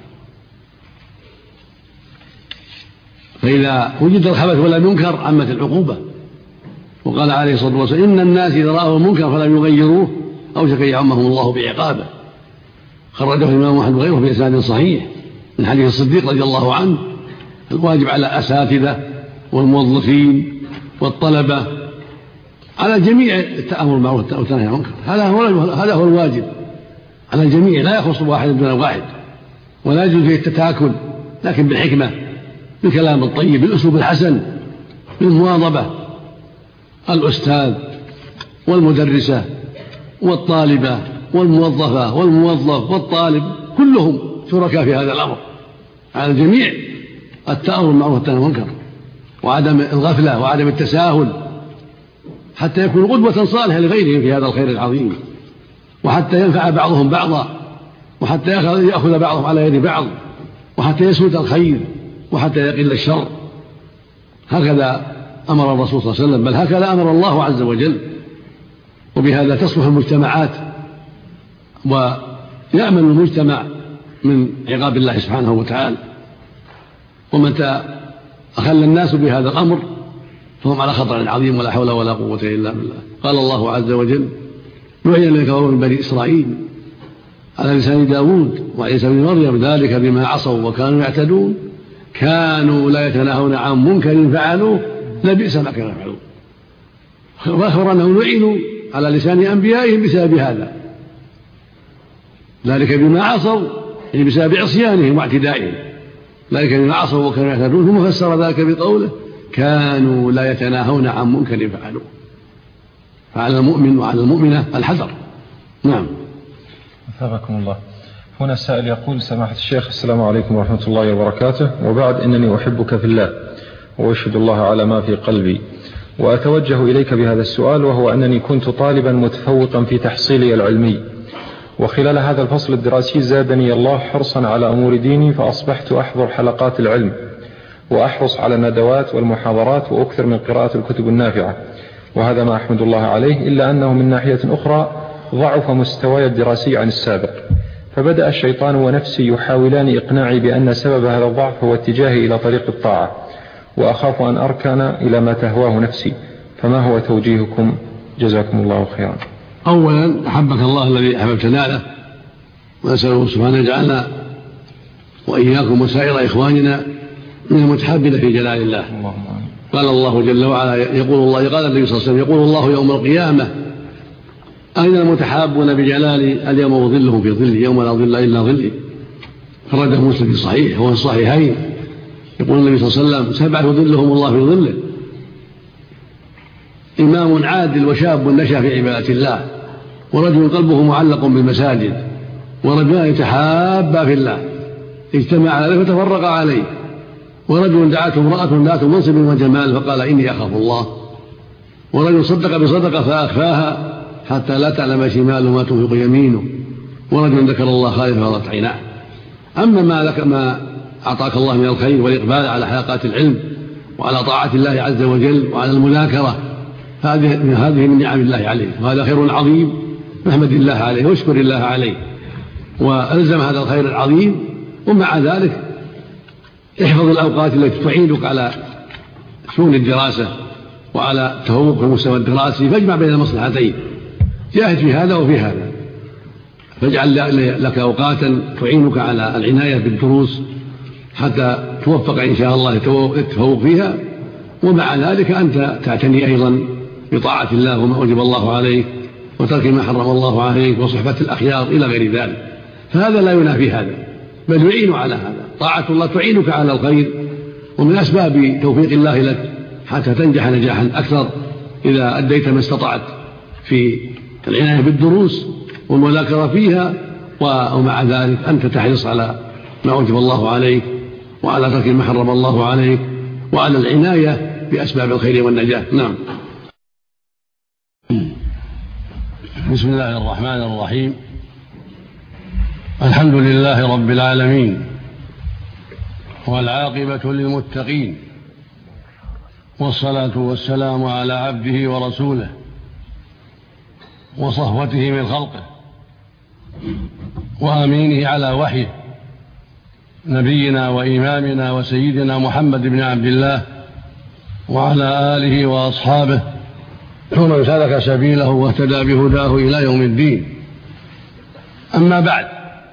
فإذا وجد الخبث ولم ينكر عمت العقوبة. وقال عليه الصلاة والسلام: إن الناس إذا رأوا المنكر فلم يغيروه أوشك أن يعمهم الله بعقابه. خرجه الإمام أحمد وغيره في إسناد صحيح من حديث الصديق رضي الله عنه: الواجب على الأساتذة والموظفين والطلبة على الجميع التأمر بالمعروف والنهي عن المنكر، هذا هو هذا هو الواجب على الجميع، لا يخص واحد دون واحد، ولا يجوز فيه التتاكل، لكن بالحكمة، بالكلام الطيب، بالأسلوب الحسن، بالمواظبة. الأستاذ والمدرسة والطالبة والموظفة والموظف والطالب كلهم شركاء في هذا الأمر، على الجميع التأمر بالمعروف والنهي عن المنكر، وعدم الغفلة وعدم التساهل، حتى يكون قدوة صالحة لغيرهم في هذا الخير العظيم، وحتى ينفع بعضهم بعضا، وحتى يأخذ بعضهم على يد بعض، وحتى يسود الخير، وحتى يقل الشر. هكذا أمر الرسول صلى الله عليه وسلم، بل هكذا أمر الله عز وجل. وبهذا تصلح المجتمعات ويأمن المجتمع من عقاب الله سبحانه وتعالى. ومتى أخل الناس بهذا الأمر فهم على خطر عظيم، ولا حول ولا قوة إلا بالله. قال الله عز وجل: لعن الذين كفروا من بني إسرائيل على لسان داود وعيسى بن مريم ذلك بما عصوا وكانوا يعتدون كانوا لا يتناهون عن منكر فعلوه لبئس ما كانوا يفعلون. وأخبر أنهم لعنوا على لسان أنبيائهم بسبب هذا، ذلك بما عصوا يعني بسبب عصيانهم واعتدائهم، ذلك بما عصوا وكانوا يعتدون. ثم فسر ذلك بقوله: كانوا لا يتناهون عن منكر فعلوه. فعلى المؤمن وعلى المؤمنة الحذر. نعم. وفقكم الله. هنا السائل يقول: سماحة الشيخ، السلام عليكم ورحمة الله وبركاته، وبعد، إنني أحبك في الله وأشهد الله على ما في قلبي، وأتوجه إليك بهذا السؤال، وهو أنني كنت طالبا متفوقا في تحصيلي العلمي، وخلال هذا الفصل الدراسي زادني الله حرصا على أمور ديني، فأصبحت أحضر حلقات العلم وأحرص على الندوات والمحاضرات وأكثر من قراءة الكتب النافعة، وهذا ما أحمد الله عليه، إلا أنه من ناحية أخرى ضعف مستواي الدراسي عن السابق، فبدأ الشيطان ونفسي يحاولان إقناعي بأن سبب هذا الضعف هو اتجاهي إلى طريق الطاعة، وأخاف أن أركن إلى ما تهواه نفسي، فما هو توجيهكم؟ جزاكم الله خيرا. أولا أحبك الله الذي أحببتنا له، ونسأله سبحانه يجعلنا وإياكم وسائر إخواننا من المتحابين في جلال الله. قال الله جل وعلا: يقول الله قال النبي صلى الله عليه وسلم: يقول الله يوم القيامة: أين المتحابون بجلالي؟ اليوم أظلهم في ظلي يوم لا ظل إلا ظلي. خرجه مسلم في صحيح وهو الصحيحين. يقول النبي صلى الله عليه وسلم: سبعة يظلهم الله في ظله: إمام عادل، وشاب نشأ في عبادة الله، ورجل قلبه معلق بالمساجد، ورجلان يتحابا في الله اجتمع عليه فتفرق عليه، ورجل دعته امرأة ذات منصب وجمال فقال: إني أخاف الله، ورجل صدق بصدقة فأخفاها حتى لا تعلم شماله ما تنفق يمينه، ورجل ذكر الله خالصا ففاضت عيناه. أما ما لك ما أعطاك الله من الخير والإقبال على حلقات العلم وعلى طاعة الله عز وجل وعلى المذاكرة، هذه هذه من نعم الله عليه، وهذا خير عظيم نحمد الله عليه واشكر الله عليه، وألزم هذا الخير العظيم. ومع ذلك احفظ الأوقات التي تعينك على شؤون الدراسة وعلى التفوق في المستوى الدراسي، فاجمع بين المصلحتين، جاهد في هذا وفي هذا، فاجعل لك أوقاتا تعينك على العناية بالدروس حتى توفق إن شاء الله التفوق فيها، ومع ذلك أنت تعتني أيضا بطاعة الله وما أوجب الله عليك، وترك ما حرم الله عليك، وصحبة الأخيار إلى غير ذلك. فهذا لا ينافي هذا، بل يعين على هذا. طاعة الله تعينك على الخير، ومن أسباب توفيق الله لك حتى تنجح نجاحا أكثر إذا أديت ما استطعت في العناية بالدروس والمذاكرة فيها، ومع ذلك أنت تحرص على ما أوجب الله عليك وعلى ترك ما حرم الله عليك وعلى العناية بأسباب الخير والنجاة. نعم. بسم الله الرحمن الرحيم. الحمد لله رب العالمين، والعاقبة للمتقين، والصلاة والسلام على عبده ورسوله وصفوته من خلقه وأمينه على وحيه، نبينا وإمامنا وسيدنا محمد بن عبد الله وعلى آله وأصحابه ومن سلك سبيله واهتدى بهداه إلى يوم الدين. أما بعد،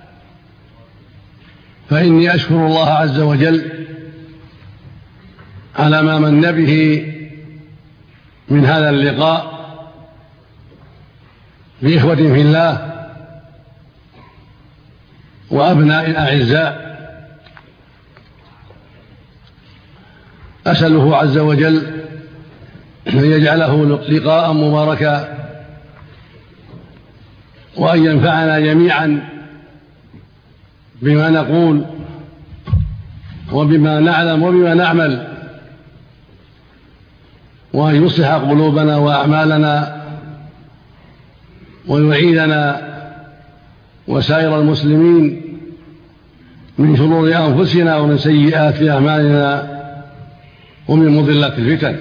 فإني أشكر الله عز وجل على ما من به من هذا اللقاء بإخوة في الله وأبناء أعزاء. أسأله عز وجل أن يجعله لقاء مباركا، وأن ينفعنا جميعا بما نقول وبما نعلم وبما نعمل، وأن يصلح قلوبنا وأعمالنا، ويعيذنا وسائر المسلمين من شرور أنفسنا ومن سيئات أعمالنا ومن مضلات الفتن.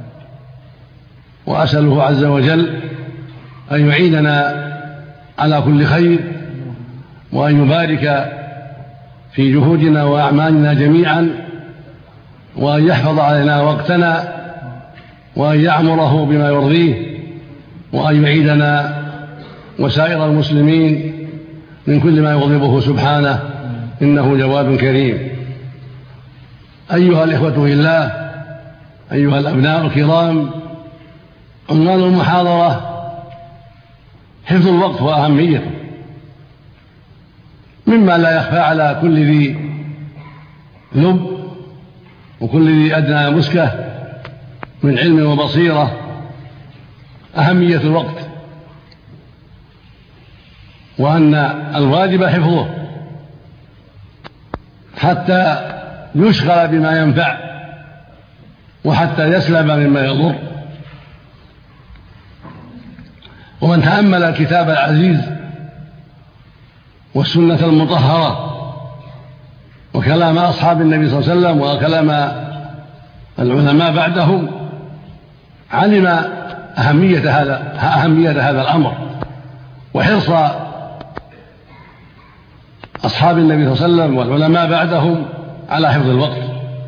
وأسأله عز وجل أن يعيننا على كل خير، وأن يبارك في جهودنا وأعمالنا جميعا، وأن يحفظ علينا وقتنا، وأن يعمره بما يرضيه، وأن يعيدنا وسائر المسلمين من كل ما يغضبه سبحانه، إنه جواد كريم. أيها الإخوة في الله، أيها الأبناء الكرام، عنوان المحاضرة حفظ الوقت وأهميته، مما لا يخفى على كل ذي لب وكل ذي أدنى مسكة من علم وبصيرة أهمية الوقت، وأن الواجب حفظه حتى يشغل بما ينفع، وحتى يسلم مما يضر. ومن تأمل الكتاب العزيز والسنة المطهرة وكلام أصحاب النبي صلى الله عليه وسلم وكلام العلماء بعدهم، علم أهمية هذا أهمية هذا الأمر، وحرص أصحاب النبي صلى الله عليه وسلم والعلماء بعدهم على حفظ الوقت.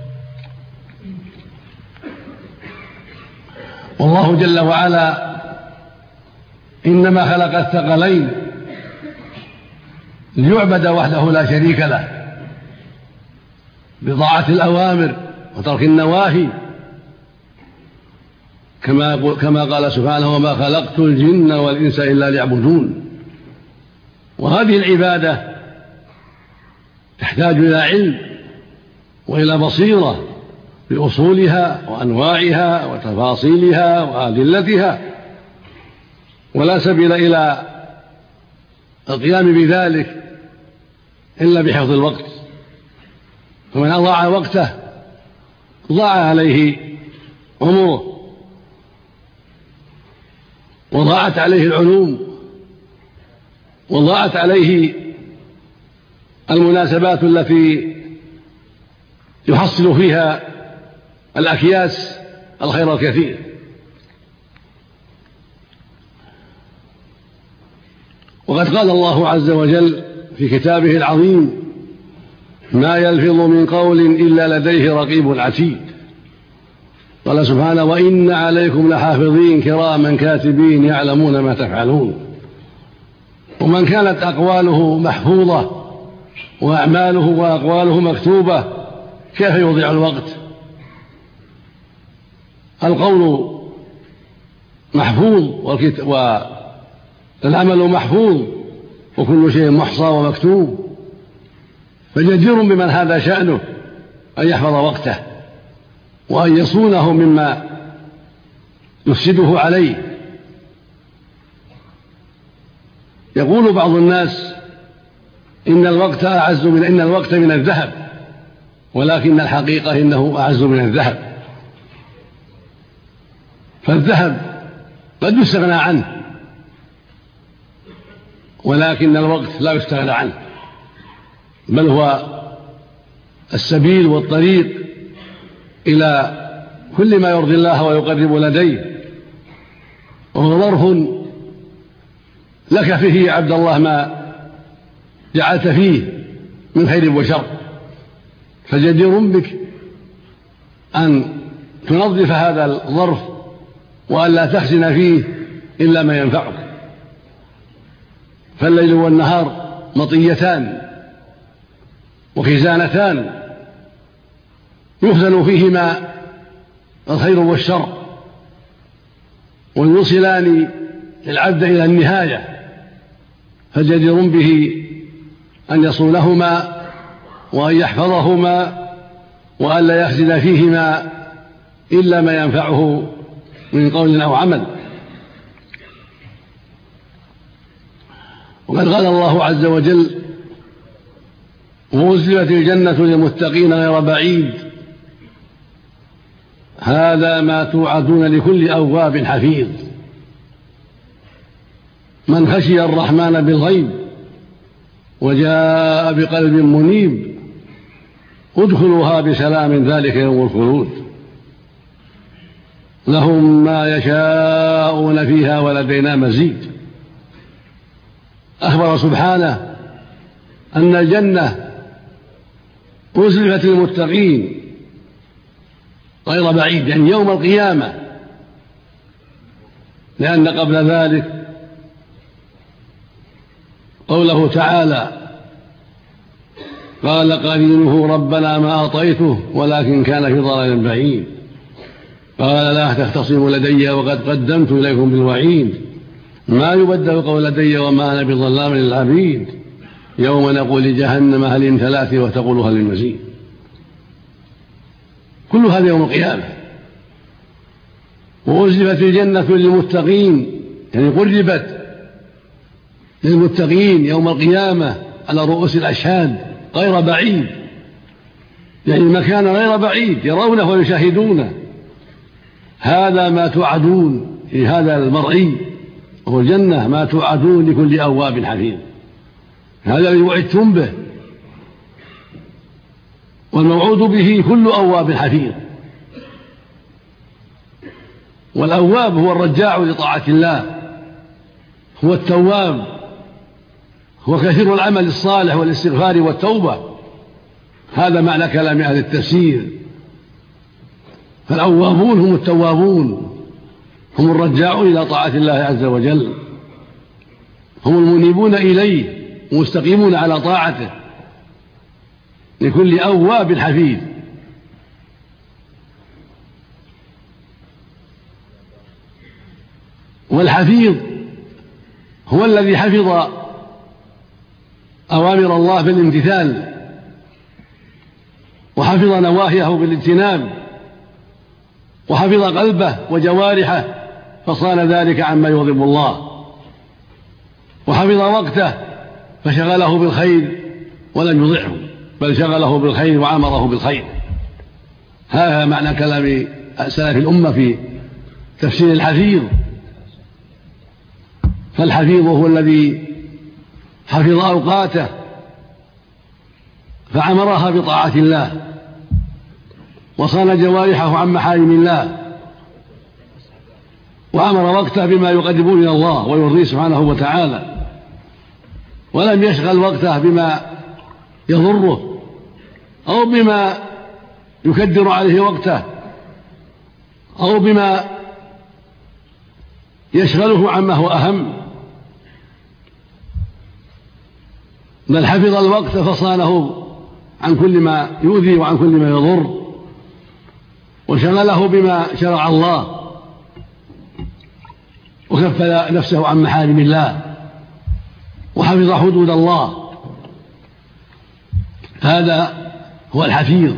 والله جل وعلا إنما خلق الثقلين ليعبد وحده لا شريك له بطاعة الأوامر وترك النواهي، كما كما قال سبحانه: وما خلقت الجن والإنس إلا ليعبدون. وهذه العبادة تحتاج إلى علم وإلى بصيرة بأصولها وأنواعها وتفاصيلها وأدلتها، ولا سبيل إلى القيام بذلك إلا بحفظ الوقت. فمن أضاع وقته ضاع عليه عمره، وضاعت عليه العلوم، وضاعت عليه المناسبات التي يحصل فيها الأكياس الخير الكثير. وقد قال الله عز وجل في كتابه العظيم: ما يلفظ من قول إلا لديه رقيب عتيد. قال سبحانه: وإن عليكم لحافظين كراما كاتبين يعلمون ما تفعلون. ومن كانت أقواله محفوظة وأعماله وأقواله مكتوبة كيف يضيع الوقت؟ القول محفوظ والعمل محفوظ وكل شيء محصى ومكتوب، فجدير بمن هذا شأنه أن يحفظ وقته وأن يصونه مما يفسده عليه. يقول بعض الناس: إن الوقت أعز من إن الوقت من الذهب، ولكن الحقيقة إنه أعز من الذهب. فالذهب قد يستغنى عنه، ولكن الوقت لا يستغنى عنه، بل هو السبيل والطريق إلى كل ما يرضي الله ويقرب لديه، وهو ظرف لك فيه يا عبد الله ما جعلت فيه من خير وشر، فجدير بك أن تنظف هذا الظرف وألا تخزن فيه إلا ما ينفعك. فالليل والنهار مطيتان وخزانتان يخزن فيهما الخير والشر، ويوصلان العبد إلى النهاية، فجدير به أن يصونهما وأن يحفظهما وأن لا يخزن فيهما إلا ما ينفعه من قول أو عمل. وقد قال الله عز وجل: وأزلفت الجنة للمتقين غير بعيد هذا ما توعدون لكل أواب حفيظ. من خشي الرحمن بالغيب وجاء بقلب منيب ادخلوها بسلام ذلك يوم الخلود لهم ما يشاءون فيها ولدينا مزيد. أخبر سبحانه أن الجنة أزلفت للمتقين غير بعيد، يعني يوم القيامة، لأن قبل ذلك قوله تعالى: قال قرينه ربنا ما أطيته ولكن كان في ضلال بعيد. قال لا تختصموا لدي وقد قدمت إليكم بالوعيد ما يبدل قول لدي وما أنا بظلام للعبيد يوم نقول لجهنم هل امتلأت وتقول هل من مزيد. كل هذا يوم القيامة. وأزلفت الجنة للمتقين، يعني قربت للمتقين يوم القيامة على رؤوس الأشهاد غير بعيد، يعني المكان غير بعيد يرونه ويشاهدونه. هذا ما توعدون في هذا المرئي وهو الجنة، ما توعدون لكل أواب حفيظ. هذا الذي وعدتم به، والموعود به كل أواب حفيظ. والأواب هو الرجاع لطاعة الله، هو التواب، هو كثير العمل الصالح والاستغفار والتوبة. هذا معنى كلام أهل التفسير. فالأوابون هم التوابون، هم الرجاعون إلى طاعة الله عز وجل، هم المنيبون إليه ومستقيمون على طاعته، لكل أواب حفيظ. والحفيظ هو الذي حفظ أوامر الله بالامتثال وحفظ نواهيه بالاجتناب وحفظ قلبه وجوارحه فصان ذلك عما يغضب الله، وحفظ وقته فشغله بالخير ولم يضعه بل شغله بالخير وعمره بالخير. هذا معنى كلام سلف الأمة في تفسير الحفيظ. فالحفيظ هو الذي حفظ أوقاته فعمرها بطاعة الله وصان جوارحه عن محارم الله وعمر وقته بما يقربون إلى الله ويرضيه سبحانه وتعالى، ولم يشغل وقته بما يضره أو بما يكدر عليه وقته أو بما يشغله عما هو أهم، بل حفظ الوقت فصانه عن كل ما يؤذي وعن كل ما يضر، وشغله بما شرع الله وكف نفسه عن محارم الله وحفظ حدود الله. هذا هو الحفيظ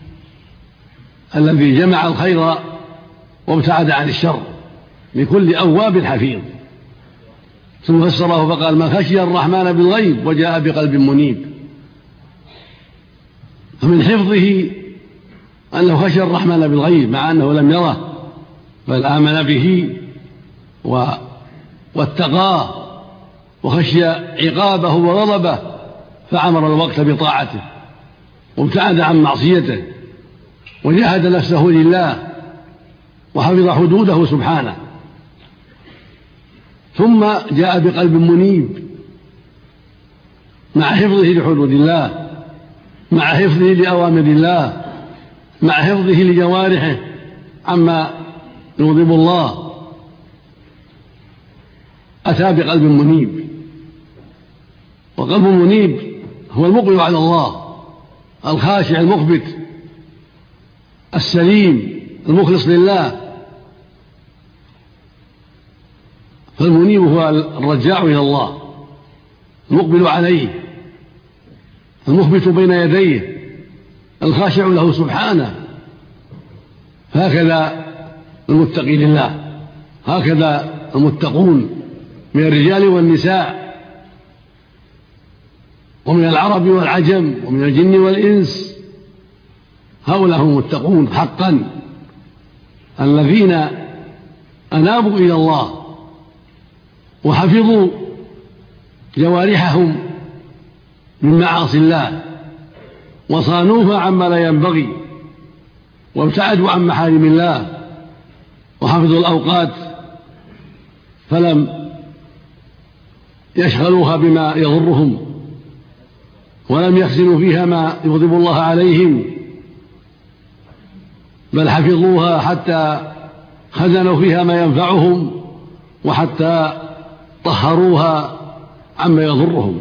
الذي جمع الخير وابتعد عن الشر، لكل أواب حفيظ. ثم فسره فقال: من خشي الرحمن بالغيب وجاء بقلب منيب. فمن حفظه أنه خشي الرحمن بالغيب مع أنه لم يره، بل آمن به واتقاه وخشي عقابه وغضبه، فعمر الوقت بطاعته وابتعد عن معصيته وجاهد نفسه لله وحفظ حدوده سبحانه. ثم جاء بقلب منيب مع حفظه لحدود الله، مع حفظه لأوامر الله، مع حفظه لجوارحه عما يغضب الله، أتى بقلب منيب. وقلب منيب هو المقبل على الله، الخاشع المخبت السليم المخلص لله. فالمنيب هو الرجاع إلى الله، المقبل عليه، المخبت بين يديه، الخاشع له سبحانه. هكذا المتقي لله، هكذا المتقون من الرجال والنساء ومن العرب والعجم ومن الجن والإنس، هؤلاء هم المتقون حقا الذين أنابوا إلى الله وحفظوا جوارحهم من معاصي الله وصانوها عما لا ينبغي وابتعدوا عن محارم الله وحفظوا الأوقات فلم يشغلوها بما يضرهم ولم يخزنوا فيها ما يغضب الله عليهم، بل حفظوها حتى خزنوا فيها ما ينفعهم وحتى طهروها عما يضرهم.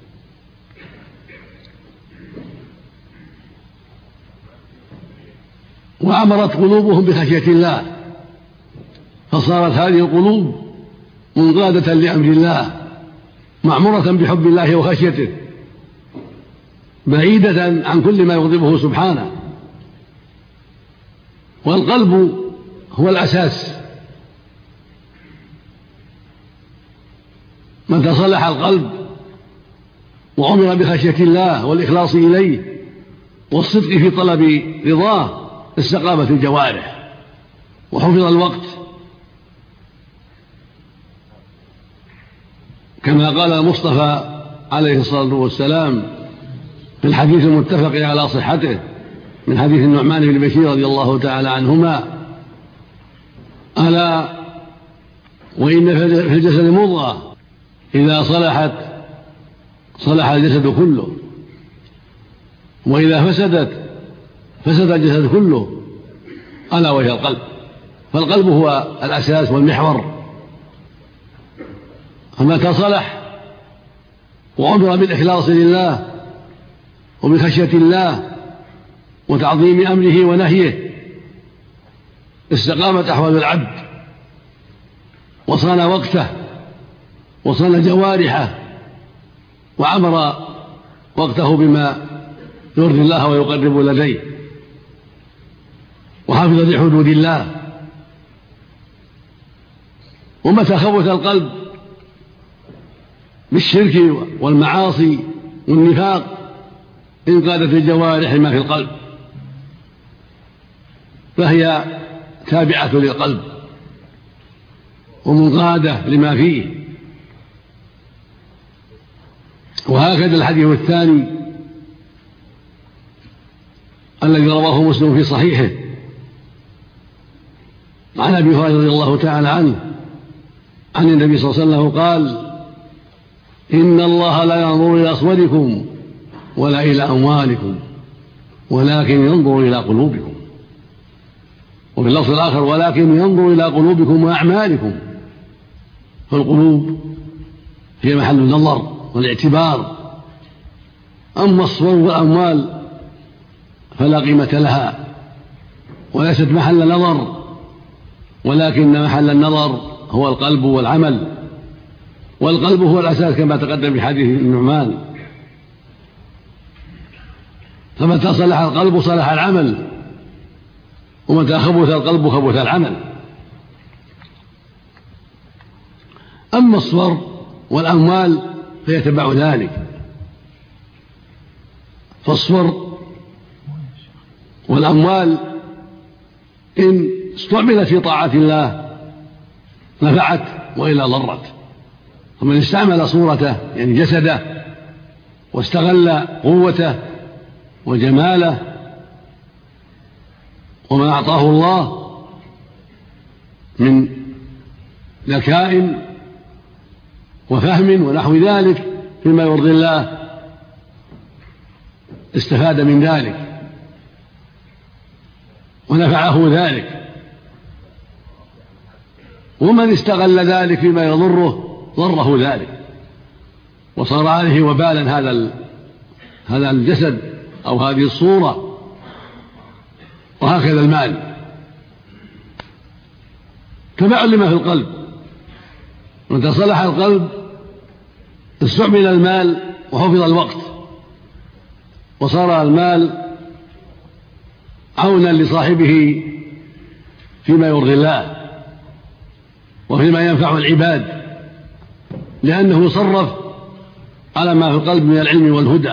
وعمرت قلوبهم بخشية الله، فصارت هذه القلوب منقادة لأمر الله، معمورة بحب الله وخشيته، بعيدة عن كل ما يغضبه سبحانه. والقلب هو الأساس، متى صلح القلب وعمر بخشية الله والإخلاص إليه والصدق في طلب رضاه استقامت الجوارح وحفظ الوقت، كما قال المصطفى عليه الصلاة والسلام في الحديث المتفق على صحته من حديث النعمان بن بشير رضي الله تعالى عنهما: ألا وإن في الجسد مضغة إذا صلحت صلح الجسد كله، وإذا فسدت فسد الجسد كله، ألا وهي القلب. فالقلب هو الأساس والمحور، فمتى صلح وعمر بالإخلاص لله وبخشية الله وتعظيم أمره ونهيه استقامت أحوال العبد وصان وقته وصان جوارحه وعمر وقته بما يرضي الله ويقرب لديه وحافظ لحدود الله. ومتى خبث القلب بالشرك والمعاصي والنفاق انقادت الجوارح ما في القلب، فهي تابعة للقلب ومنقادة لما فيه. وهكذا الحديث الثاني الذي رواه مسلم في صحيحه عن أبي هريرة رضي الله تعالى عنه عن النبي صلى الله عليه وسلم قال: إن الله لا ينظر إلى صوركم ولا إلى أموالكم ولكن ينظر إلى قلوبكم. وفي اللفظ الآخر: ولكن ينظر إلى قلوبكم وأعمالكم. فالقلوب هي محل النظر والاعتبار، أما الصور والأموال فلا قيمة لها وليست محل نظر، ولكن محل النظر هو القلب والعمل، والقلب هو الأساس كما تقدم في حديث النعمان. فمتى صلح القلب صلح العمل، ومتى خبث القلب خبث العمل. أما الصور والأموال فيتبع ذلك، فالصور والأموال إن استعملت في طاعة الله نفعت وإلا ضرت. ومن استعمل صورته يعني جسده واستغل قوته وجماله وما أعطاه الله من ذكاء وفهم ونحو ذلك فيما يرضي الله استفاد من ذلك ونفعه ذلك. ومن استغل ذلك فيما يضره ضره ذلك وصار عليه وبالا هذا هذا الجسد أو هذه الصورة. وهكذا المال تبع لما في القلب. متى صلح القلب استعمل المال وحفظ الوقت وصار المال عونا لصاحبه فيما يرضي الله وفيما ينفع العباد، لأنه يصرف على ما في القلب من العلم والهدى.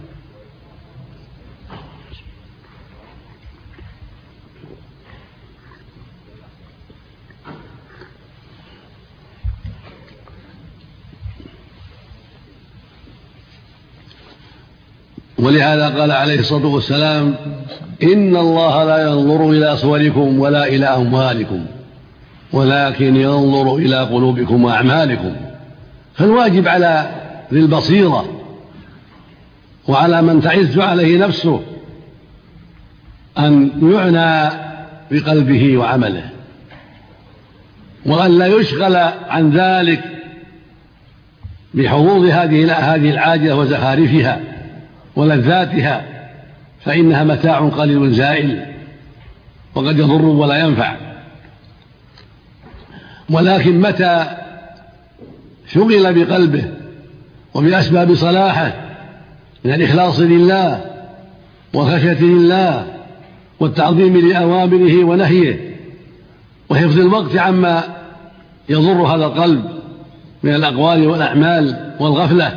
ولهذا قال عليه الصلاة والسلام: إن الله لا ينظر إلى صوركم ولا إلى أموالكم ولكن ينظر إلى قلوبكم وأعمالكم. فالواجب على ذي البصيرة وعلى من تعز عليه نفسه أن يعنى بقلبه وعمله، وأن لا يشغل عن ذلك بحظوظ هذه العاجلة وزخارفها ولذاتها، فإنها متاع قليل زائل وقد يضر ولا ينفع. ولكن متى شغل بقلبه وبأسباب صلاحه من الإخلاص لله والخشية لله والتعظيم لأوامره ونهيه وحفظ الوقت عما يضر هذا القلب من الأقوال والأعمال والغفلة،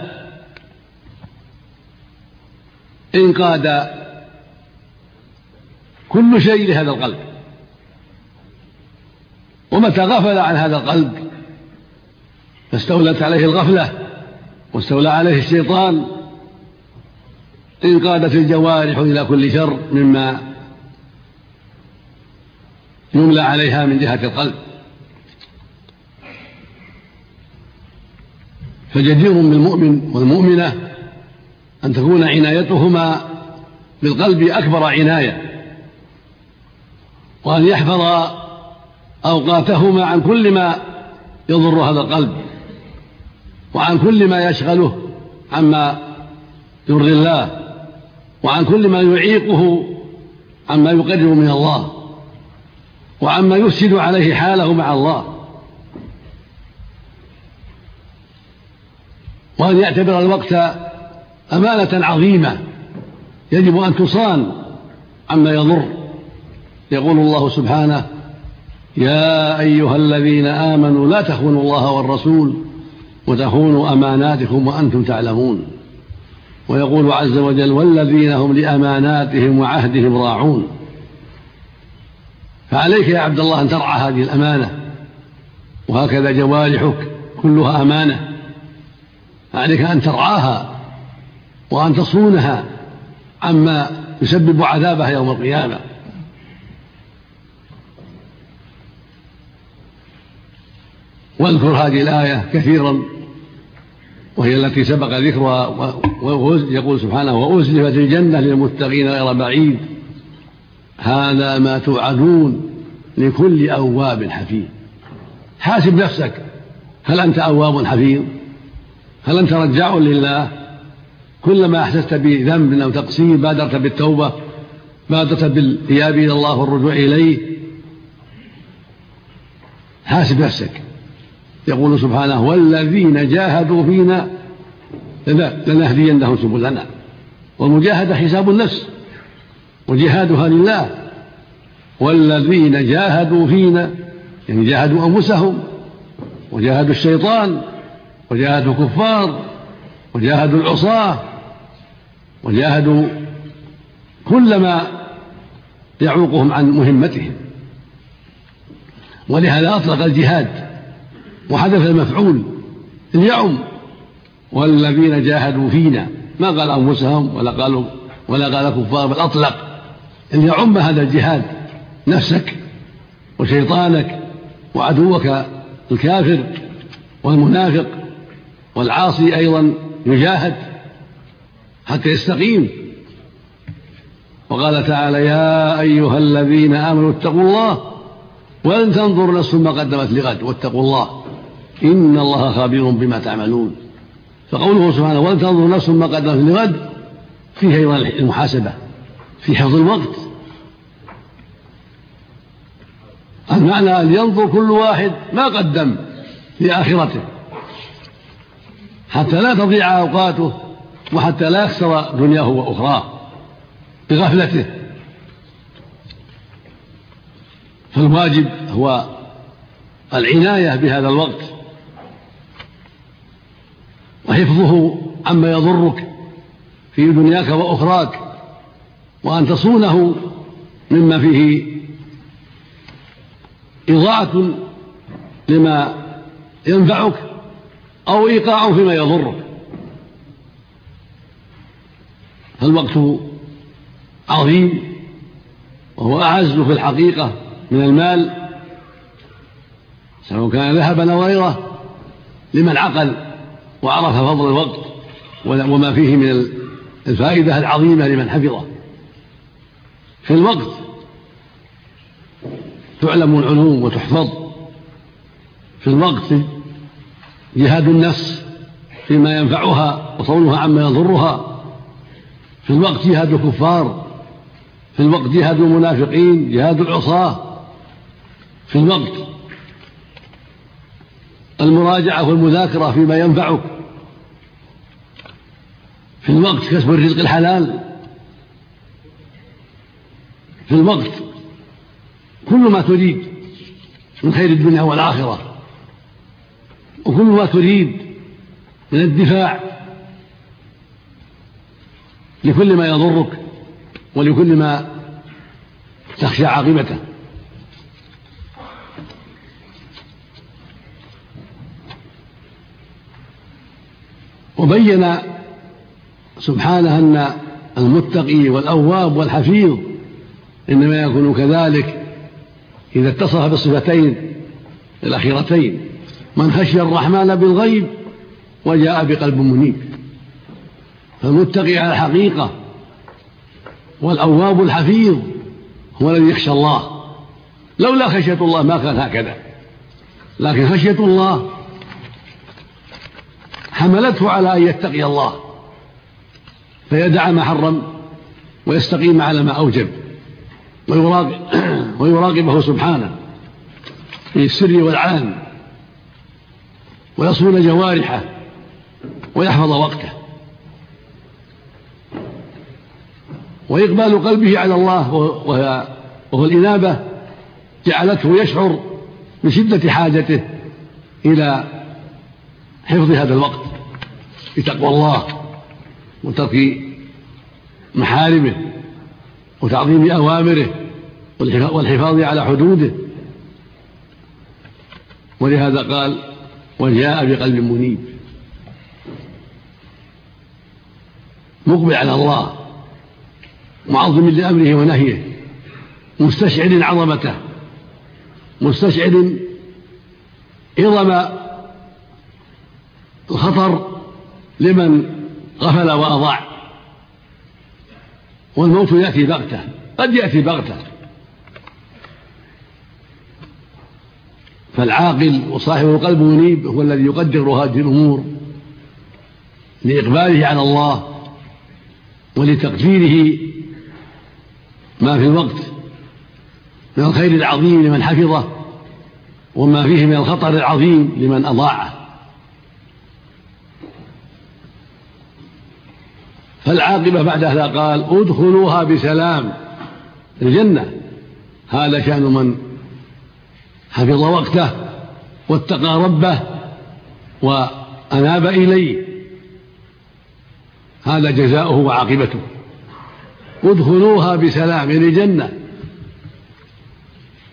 انقاد كل شيء لهذا القلب. ومتى غفل عن هذا القلب فاستولت عليه الغفلة واستولى عليه الشيطان انقادت الجوارح إلى كل شر مما يملى عليها من جهة القلب. فجدير بالمؤمن والمؤمنة أن تكون عنايتهما بالقلب أكبر عناية، وأن يحفظ أوقاتهما عن كل ما يضر هذا القلب وعن كل ما يشغله عما يرضي الله وعن كل ما يعيقه عما يقرب من الله وعما يفسد عليه حاله مع الله، وأن يعتبر الوقت أمانة عظيمة يجب أن تصان عما يضر. يقول الله سبحانه: يا أيها الذين آمنوا لا تخونوا الله والرسول وتخونوا أماناتكم وأنتم تعلمون. ويقول عز وجل: والذين هم لأماناتهم وعهدهم راعون. فعليك يا عبد الله أن ترعى هذه الأمانة، وهكذا جوارحك كلها أمانة، عليك أن ترعاها وأن تصونها عما يسبب عذابها يوم القيامة. واذكر هذه الآية كثيرا وهي التي سبق ذكرها، ويقول سبحانه: وأزلفت الجنة للمتقين غير بعيد هذا ما توعدون لكل أواب حفيظ. حاسب نفسك، هل أنت أواب حفيظ؟ هل أنت رجاع لله؟ كلما أحسست بذنب أو تقصير بادرت بالتوبة، بادرت بالإياب إلى الله والرجوع إليه. حاسب نفسك. يقول سبحانه: والذين جاهدوا فينا لنهدينهم سبلنا. والمجاهدة حساب النفس وجهادها لله. والذين جاهدوا فينا يعني جاهدوا أنفسهم وجاهدوا الشيطان وجاهدوا الكفار وجاهدوا العصاة وجاهدوا كل ما يعوقهم عن مهمتهم. ولهذا أطلق الجهاد وحذف المفعول اليوم والذين جاهدوا فينا، ما قال أنفسهم ولا قالوا ولا قال كفار، بل أطلق أن يعم هذا الجهاد نفسك وشيطانك وعدوك الكافر والمنافق والعاصي أيضا يجاهد حتى يستقيم. وقال تعالى: يا أيها الذين آمنوا اتقوا الله ولن تنظر نفس ما قدمت لغد واتقوا الله إن الله خبير بما تعملون. فقوله سبحانه ولن تنظر نفس ما قدمت لغد فيه أيضا المحاسبة في حفظ الوقت. المعنى أن ينظر كل واحد ما قدم لآخرته حتى لا تضيع أوقاته وحتى لا يخسر دنياه وأخراه بغفلته. فالواجب هو العناية بهذا الوقت وحفظه عما يضرك في دنياك وأخراك، وأن تصونه مما فيه إضاعة لما ينفعك أو إيقاع فيما يضرك. فالوقت عظيم وهو أعز في الحقيقة من المال، سواء كان ذهبا أو غيره، لمن عقل وعرف فضل الوقت وما فيه من الفائدة العظيمة لمن حفظه. في الوقت تعلم العلوم وتحفظ، في الوقت جهاد النفس فيما ينفعها وصونها عما يضرها، في الوقت جهاد الكفار، في الوقت جهاد المنافقين، جهاد العصاة، في الوقت المراجعة والمذاكرة فيما ينفعك، في الوقت كسب الرزق الحلال، في الوقت كل ما تريد من خير الدنيا والآخرة، وكل ما تريد من الدفاع لكل ما يضرك ولكل ما تخشى عاقبته. وبين سبحانه أن المتقي والأواب والحفيظ إنما يكون كذلك إذا اتصف بالصفتين الأخيرتين: من خشي الرحمن بالغيب وجاء بقلب منيب. فالمتقي على الحقيقة والأواب الحفيظ هو الذي يخشى الله. لولا خشية الله ما كان هكذا، لكن خشية الله حملته على أن يتقي الله فيدع ما حرم ويستقيم على ما أوجب ويراقب ويراقبه سبحانه في السر والعلن، ويصون جوارحه ويحفظ وقته. وإقبال قلبه على الله وهو الإنابة جعلته يشعر بشدة حاجته إلى حفظ هذا الوقت بتقوى الله وترك محارمه وتعظيم أوامره والحفاظ على حدوده. ولهذا قال: وجاء بقلب منيب، مقبل على الله معظم لأمره ونهيه، مستشعر عظمته، مستشعر عظم الخطر لمن غفل وأضاع. والموت يأتي بغتة، قد يأتي بغتة، فالعاقل وصاحب القلب منيب هو الذي يقدر هذه الأمور لإقباله على الله ولتقديره ما في الوقت من الخير العظيم لمن حفظه وما فيه من الخطر العظيم لمن أضاعه. فالعاقبة بعد هذا قال: ادخلوها بسلام، الجنة. هذا شأن من حفظ وقته واتقى ربه وأناب إليه، هذا جزاؤه وعاقبته. ادخلوها بسلام، يعني الجنة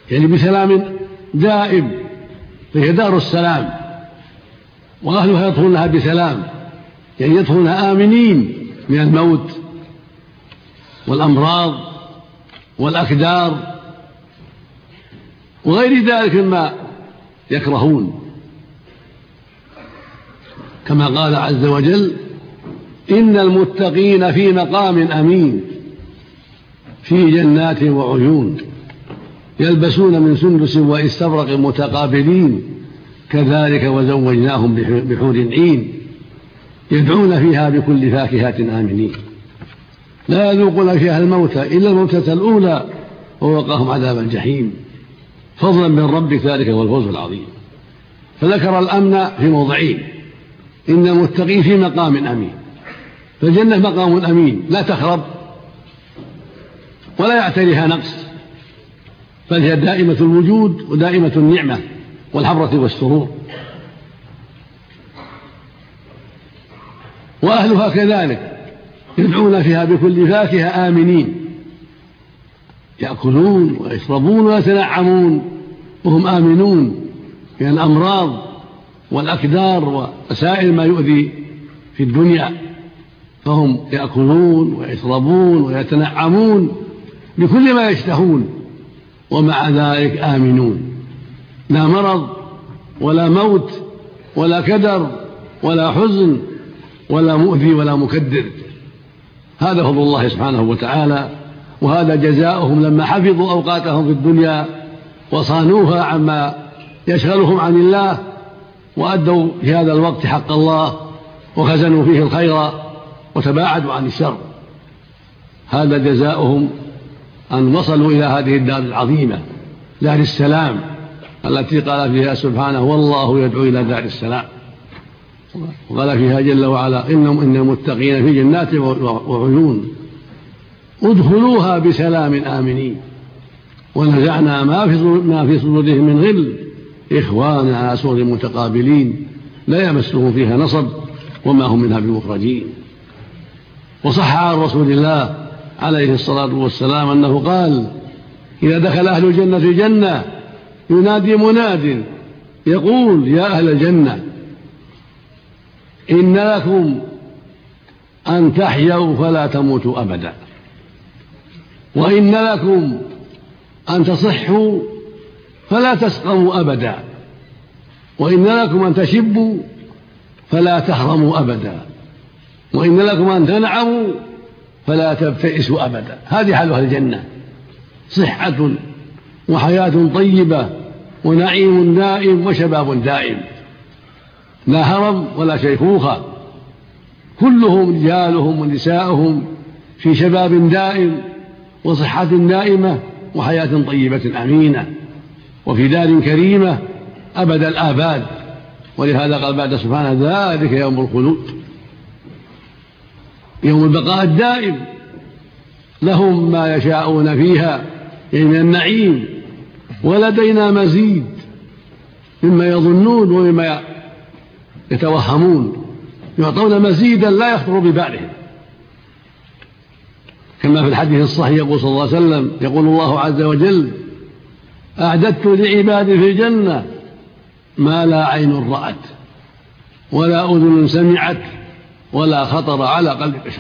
يعني بسلام دائم، فهي دار السلام، وأهلها يدخلونها بسلام، يعني يدخلونها آمنين من الموت والأمراض والأكدار وغير ذلك مما يكرهون، كما قال عز وجل: إن المتقين في مقام أمين في جنات وعيون يلبسون من سندس واستبرق متقابلين كذلك وزوجناهم بحور عين يدعون فيها بكل فاكهة آمنين لا يذوقون فيها الموت إلا الموتة الأولى ووقاهم عذاب الجحيم فضلا من ربك، ذلك هو الفوز العظيم. فذكر الأمن في موضعين: إن المتقين في مقام أمين، فالجنة مقام أمين لا تخرب ولا يعتريها نقص، بل هي دائمة الوجود ودائمة النعمة والحبرة والسرور، وأهلها كذلك يدعون فيها بكل فاكهة آمنين، يأكلون ويشربون ويتنعمون وهم آمنون من الأمراض والأكدار وسائر ما يؤذي في الدنيا، فهم يأكلون ويشربون ويتنعمون بكل ما يشتهون، ومع ذلك آمنون، لا مرض ولا موت ولا كدر ولا حزن ولا مؤذي ولا مكدر. هذا فضل الله سبحانه وتعالى، وهذا جزاؤهم لما حفظوا أوقاتهم في الدنيا وصانوها عما يشغلهم عن الله، وأدوا في هذا الوقت حق الله وخزنوا فيه الخير وتباعدوا عن الشر. هذا جزاؤهم أن وصلوا إلى هذه الدار العظيمة، دار السلام التي قال فيها سبحانه: والله يدعو إلى دار السلام. وقال فيها جل وعلا: إنهم إن المتقين في جنات وعيون ادخلوها بسلام آمنين ونزعنا ما في صدورهم من غل إخوانا على سرر متقابلين لا يمسهم فيها نصب وما هم منها بمخرجين. وصح عن رسول الله عليه الصلاة والسلام أنه قال: إذا دخل أهل الجنة الجنة ينادي مناد يقول: يا أهل الجنة إن لكم أن تحيوا فلا تموتوا أبدا، وإن لكم أن تصحوا فلا تسقموا أبدا، وإن لكم أن تشبوا فلا تهرموا أبدا، وإن لكم أن تنعموا فلا تبتئسوا أبدا. هذه حال أهل الجنة: صحة وحياة طيبة ونعيم دائم وشباب دائم، لا هرم ولا شيخوخة، كلهم رجالهم ونساؤهم في شباب دائم وصحة دائمة وحياة طيبة أمينة وفي دار كريمة أبد الآباد. ولهذا قال بعد سبحانه: ذلك يوم الخلود، يوم البقاء الدائم، لهم ما يشاءون فيها من النعيم ولدينا مزيد مما يظنون ومما يتوهمون، يعطون مزيدا لا يخطر ببالهم، كما في الحديث الصحيح يقول صلى الله عليه وسلم: يقول الله عز وجل: أعددت لعبادي في الجنة ما لا عين رأت ولا أذن سمعت ولا خطر على قلب بشر.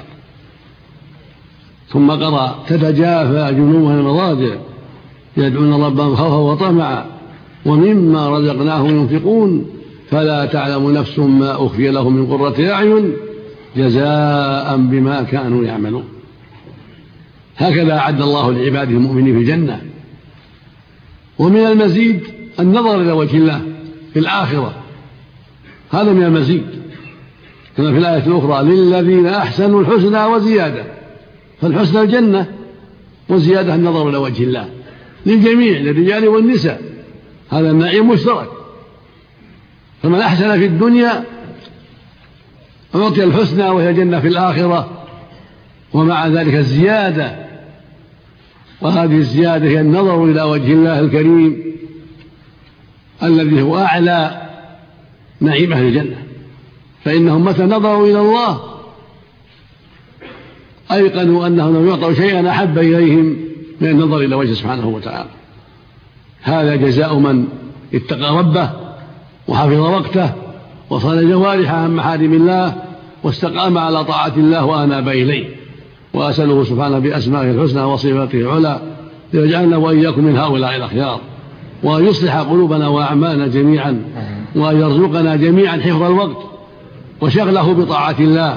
ثم قرأ: تتجافى جنوبها المضاجع يدعون ربهم خوفا وطمعا ومما رزقناهم ينفقون فلا تعلم نفس ما أخفي لهم من قرة أعين جزاء بما كانوا يعملون. هكذا أعد الله لعباده المؤمنين في الجنة. ومن المزيد النظر إلى وجه الله في الآخرة، هذا من المزيد، كما في الآية الأخرى: للذين أحسنوا الحسنى وزيادة. فالحسنى الجنة وزيادة النظر إلى وجه الله للجميع، للرجال والنساء، هذا النعيم مشترك. فمن أحسن في الدنيا أعطي الحسنى وهي جنة في الآخرة، ومع ذلك الزيادة، وهذه الزيادة هي النظر إلى وجه الله الكريم الذي هو أعلى نعيم أهل الجنة. فإنهم متى نظروا إلى الله أيقنوا أنهم لم يعطوا شيئا أحب إليهم من النظر إلى وجهه سبحانه وتعالى، هذا جزاء من اتقى ربه وحفظ وقته وصان جوارحه عن محارم الله واستقام على طاعة الله وأناب إليه. وأسأله سبحانه بأسمائه الحسنى وصفاته العلى ليجعلنا وإياكم من هؤلاء الأخيار، وأن يصلح قلوبنا وأعمالنا جميعا، وأن يرزقنا جميعا حفظ الوقت وشغله بطاعة الله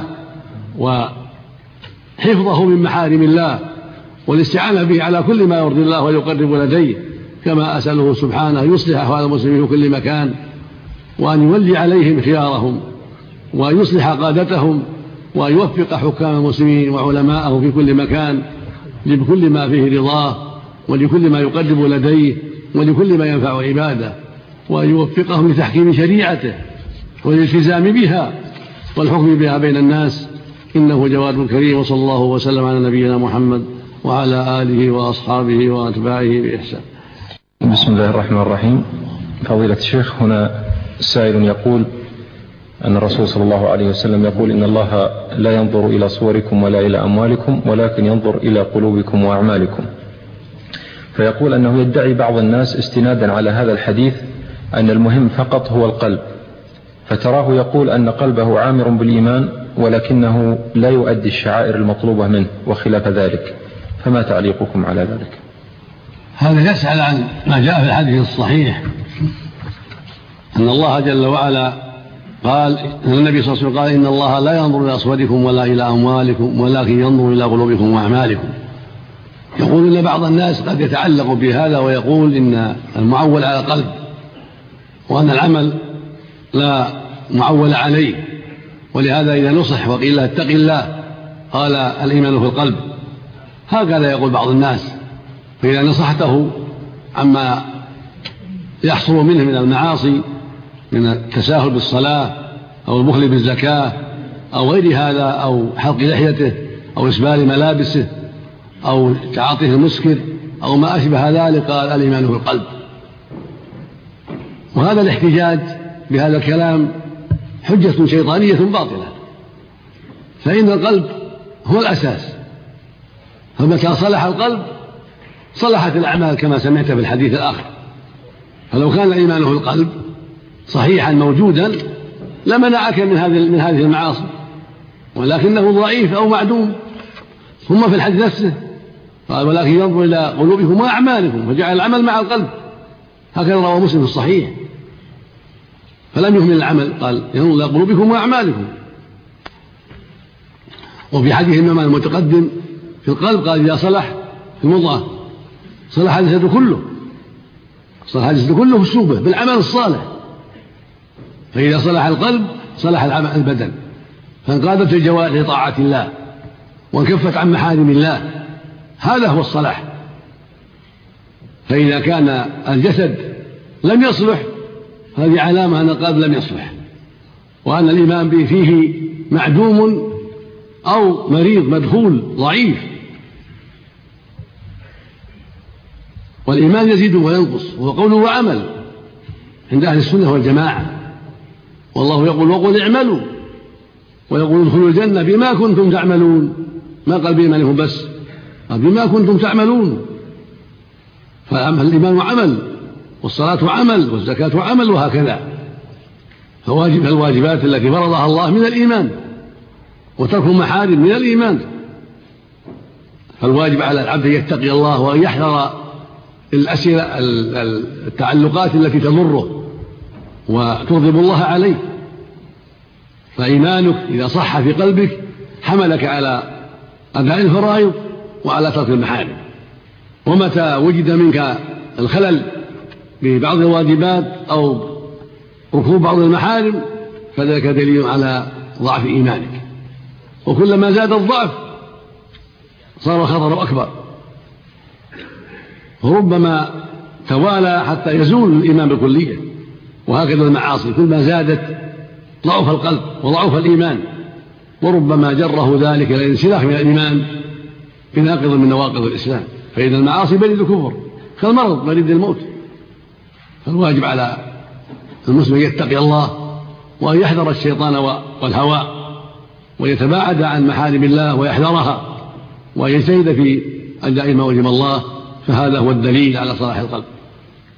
وحفظه من محارم الله والاستعانة به على كل ما يرضي الله ويقرب لديه. كما أسأله سبحانه يصلح أحوال المسلمين في كل مكان، وأن يولي عليهم خيارهم، وأن يصلح قادتهم، وأن يوفق حكام المسلمين وعلماءه في كل مكان لكل ما فيه رضاه ولكل ما يقرب لديه ولكل ما ينفع عباده، وأن يوفقهم لتحكيم شريعته والالتزام بها والحكم بها بين الناس، إنه جواد كريم. وصلى الله وسلم على نبينا محمد وعلى آله وأصحابه وأتباعه بإحسان. بسم الله الرحمن الرحيم. فضيلة الشيخ، هنا سائل يقول أن الرسول صلى الله عليه وسلم يقول إن الله لا ينظر إلى صوركم ولا إلى أموالكم ولكن ينظر إلى قلوبكم وأعمالكم، فيقول أنه يدعي بعض الناس استنادا على هذا الحديث أن المهم فقط هو القلب، فتراه يقول أن قلبه عامر بالإيمان ولكنه لا يؤدي الشعائر المطلوبة منه وخلاف ذلك، فما تعليقكم على ذلك؟ هذا يسأل عن ما جاء في الحديث الصحيح أن الله جل وعلا قال أن النبي صلى الله عليه وسلم قال إن الله لا ينظر إلى أصواتكم ولا إلى أموالكم ولكن ينظر إلى قلوبكم وأعمالكم. يقول إن بعض الناس قد يتعلق بهذا ويقول إن المعول على القلب وأن العمل لا معول عليه، ولهذا إذا نصح وقيل له اتق الله قال الإيمان في القلب. هكذا يقول بعض الناس، فإذا نصحته عما يحصل منه من المعاصي من التساهل بالصلاة أو البخل بالزكاة أو غير هذا أو حلق لحيته أو إسبال ملابسه أو تعاطيه المسكر أو ما أشبه ذلك، قال الإيمان في القلب. وهذا الاحتجاج بهذا الكلام حجة شيطانية باطلة، فإن القلب هو الأساس، فمتى صلح القلب صلحت الأعمال كما سمعت في الحديث الآخر. فلو كان الإيمان في القلب صحيحا موجودا لمنعك من هذه من هذه المعاصي، ولكنه ضعيف أو معدوم. ثم في الحديث نفسه قال ولكن ينظر إلى قلوبكم وأعمالكم، فجعل العمل مع القلب، هكذا رواه مسلم في الصحيح. فلم يهمل العمل، قال ينظر إلى قلوبكم وأعمالكم. وفي حديث الإمام المتقدم في القلب قال إذا صلح المضغة صلح الجسد كله، صلح الجسد كله بالصوبة بالعمل الصالح. فإذا صلح القلب صلح العمل البدن، فانقادت الجوارح لطاعة الله وانكفت عن محارم الله، هذا هو الصلاح. فإذا كان الجسد لم يصلح هذه علامة أن القلب لم يصلح، وأن الإيمان به فيه معدوم أو مريض مدخول ضعيف. والإيمان يزيد وينقص، وهو قول وعمل عند أهل السنة والجماعة. والله يقول وقل اعملوا، ويقول ادخلوا الجنة بما كنتم تعملون، ما قال بإيمانكم بس، قال بما كنتم تعملون. فالإيمان عمل، والصلاة عمل، والزكاة عمل، وهكذا. فواجب الواجبات التي فرضها الله من الإيمان، وترك المحارم من الإيمان. فالواجب على العبد أن يتقي الله وأن يحذر الأسئلة التعلقات التي تضره وتغضب الله عليه. فإيمانك إذا صح في قلبك حملك على أداء الفرائض وعلى ترك المحارم. ومتى وجد منك الخلل ببعض الواجبات أو ركوب بعض المحارم فذلك دليل على ضعف إيمانك، وكلما زاد الضعف صار الخطر أكبر، وربما توالى حتى يزول الإيمان بالكلية. وهكذا المعاصي كلما زادت ضعف القلب وضعف الإيمان، وربما جره ذلك إلى الانسلاخ من الإيمان بناقض من نواقض الإسلام. فإن المعاصي بريد الكفر كالمرض بريد الموت. فالواجب على المسلم يتقي الله وأن يحذر الشيطان والهوى ويتباعد عن محارم الله ويحذرها ويجتهد في أداء ما وجب الله، فهذا هو الدليل على صلاح القلب.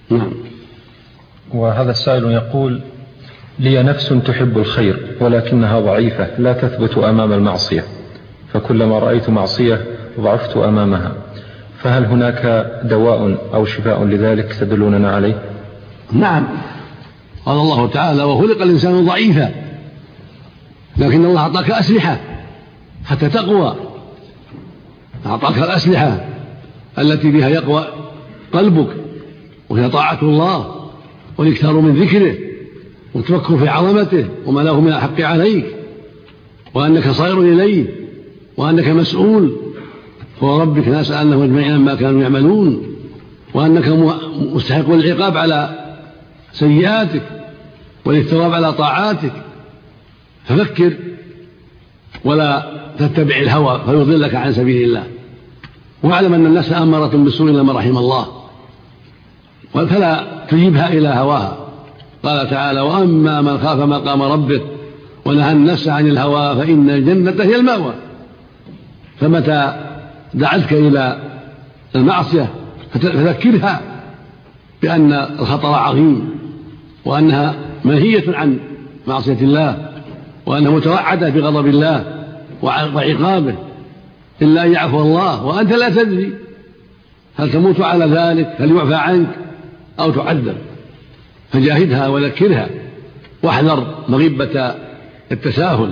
نعم. وهذا السائل يقول: لي نفس تحب الخير ولكنها ضعيفة لا تثبت أمام المعصية، فكلما رأيت معصية ضعفت أمامها، فهل هناك دواء أو شفاء لذلك تدلوننا عليه؟ نعم، قال الله تعالى: وخلق الإنسان ضعيفا، لكن الله أعطاك أسلحة حتى تقوى، أعطاك الأسلحة التي بها يقوى قلبك، وهي طاعة الله والإكثار من ذكره والتفكر في عظمته وما له من الحق عليك، وأنك صائر إليه، وأنك مسؤول وربك نسألنهم أجمعين ما كانوا يعملون، وأنك مستحق العقاب على سيئاتك والثواب على طاعاتك. ففكر ولا تتبع الهوى فيضلك عن سبيل الله، واعلم أن الناس أمارة بالسوء إلا ما رحم الله، فلا تجيبها إلى هواها. قال تعالى: وأما من خاف مقام ربه ونهى النفس عن الهوى فإن الجنة هي المأوى. فمتى دعتك إلى المعصية فذكرها بأن الخطر عظيم، وأنها منهية عن معصية الله، وأنها متوعدة بغضب الله وعقابه إلا أن يعفو الله، وأنت لا تدري هل تموت على ذلك، هل يعفى عنك أو تعذب. فجاهدها وذكرها، واحذر مغبة التساهل،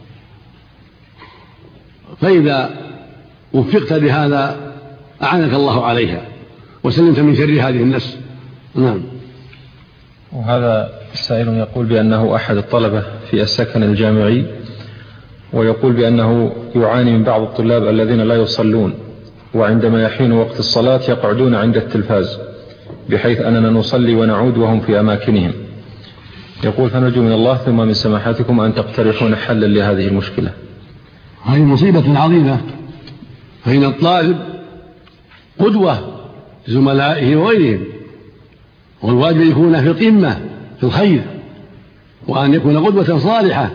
فإذا وفقت بهذا أعانك الله عليها وسلمت من شر هذه النفس. نعم. وهذا السائل يقول بأنه أحد الطلبة في السكن الجامعي، ويقول بأنه يعاني من بعض الطلاب الذين لا يصلون، وعندما يحين وقت الصلاة يقعدون عند التلفاز، بحيث أننا نصلي ونعود وهم في أماكنهم. يقول: فنرجو من الله ثم من سماحتكم أن تقترحون حلا لهذه المشكلة. هذه مصيبة عظيمة، فإن الطالب قدوة لزملائه وغيرهم، والواجب يكون في القمة في الخير، وأن يكون قدوة صالحة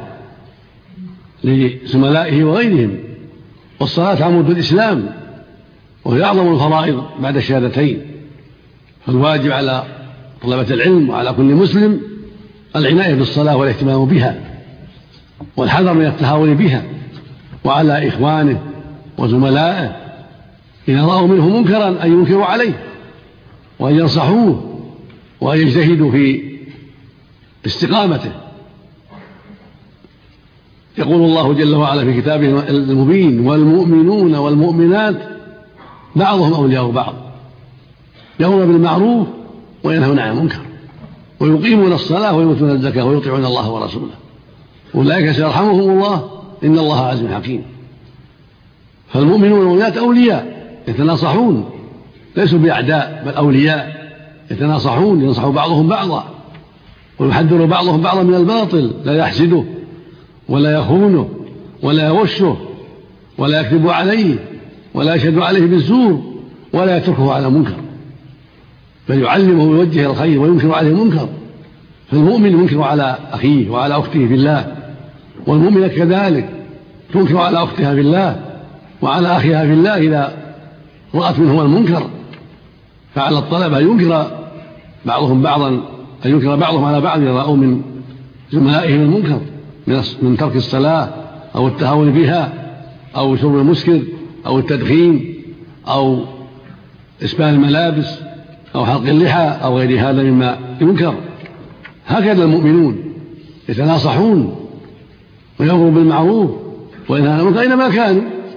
لزملائه وغيرهم. والصلاة عمود الإسلام، وهي أعظم الفرائض بعد الشهادتين، فالواجب على طلبة العلم وعلى كل مسلم العناية بالصلاة والاهتمام بها، والحذر من التهاون بها، وعلى إخوانه وزملائه إذا رأوا منه منكرا أن ينكروا عليه وأن ينصحوه وأن يجتهدوا في استقامته. يقول الله جل وعلا في كتابه المبين: والمؤمنون والمؤمنات بعضهم أولياء بعض يأمرون بالمعروف وينهون عن المنكر ويقيمون الصلاة ويؤتون الزكاة ويطيعون الله ورسوله أولئك سيرحمهم الله إن الله عزيز حكيم. فالمؤمنون والمؤمنات أولياء يتناصحون، ليسوا بأعداء بل أولياء يتناصحون، ينصح بعضهم بعضا ويحذر بعضهم بعضا من الباطل، لا يحسده ولا يخونه ولا يغشه ولا يكذب عليه ولا يشهد عليه بالزور ولا يتركه على منكر، بل يعلمه ويوجه الخير وينكر عليه المنكر. فالمؤمن ينكر على أخيه وعلى أخته في الله، والمؤمنة كذلك تنكر على أختها في الله وعلى أخيها في الله إذا رأت منهما المنكر. فعلى الطلبة أن ينكر بعضهم بعضا أن ينكر بعضهم على بعض إذا رأوا من زملائهم المنكر من ترك الصلاة أو التهاون بها أو شرب المسكر أو التدخين أو إسبال الملابس أو حلق اللحى أو غير هذا مما ينكر. هكذا المؤمنون يتناصحون ويأمروا بالمعروف وينهون عن المنكر أينما كانوا،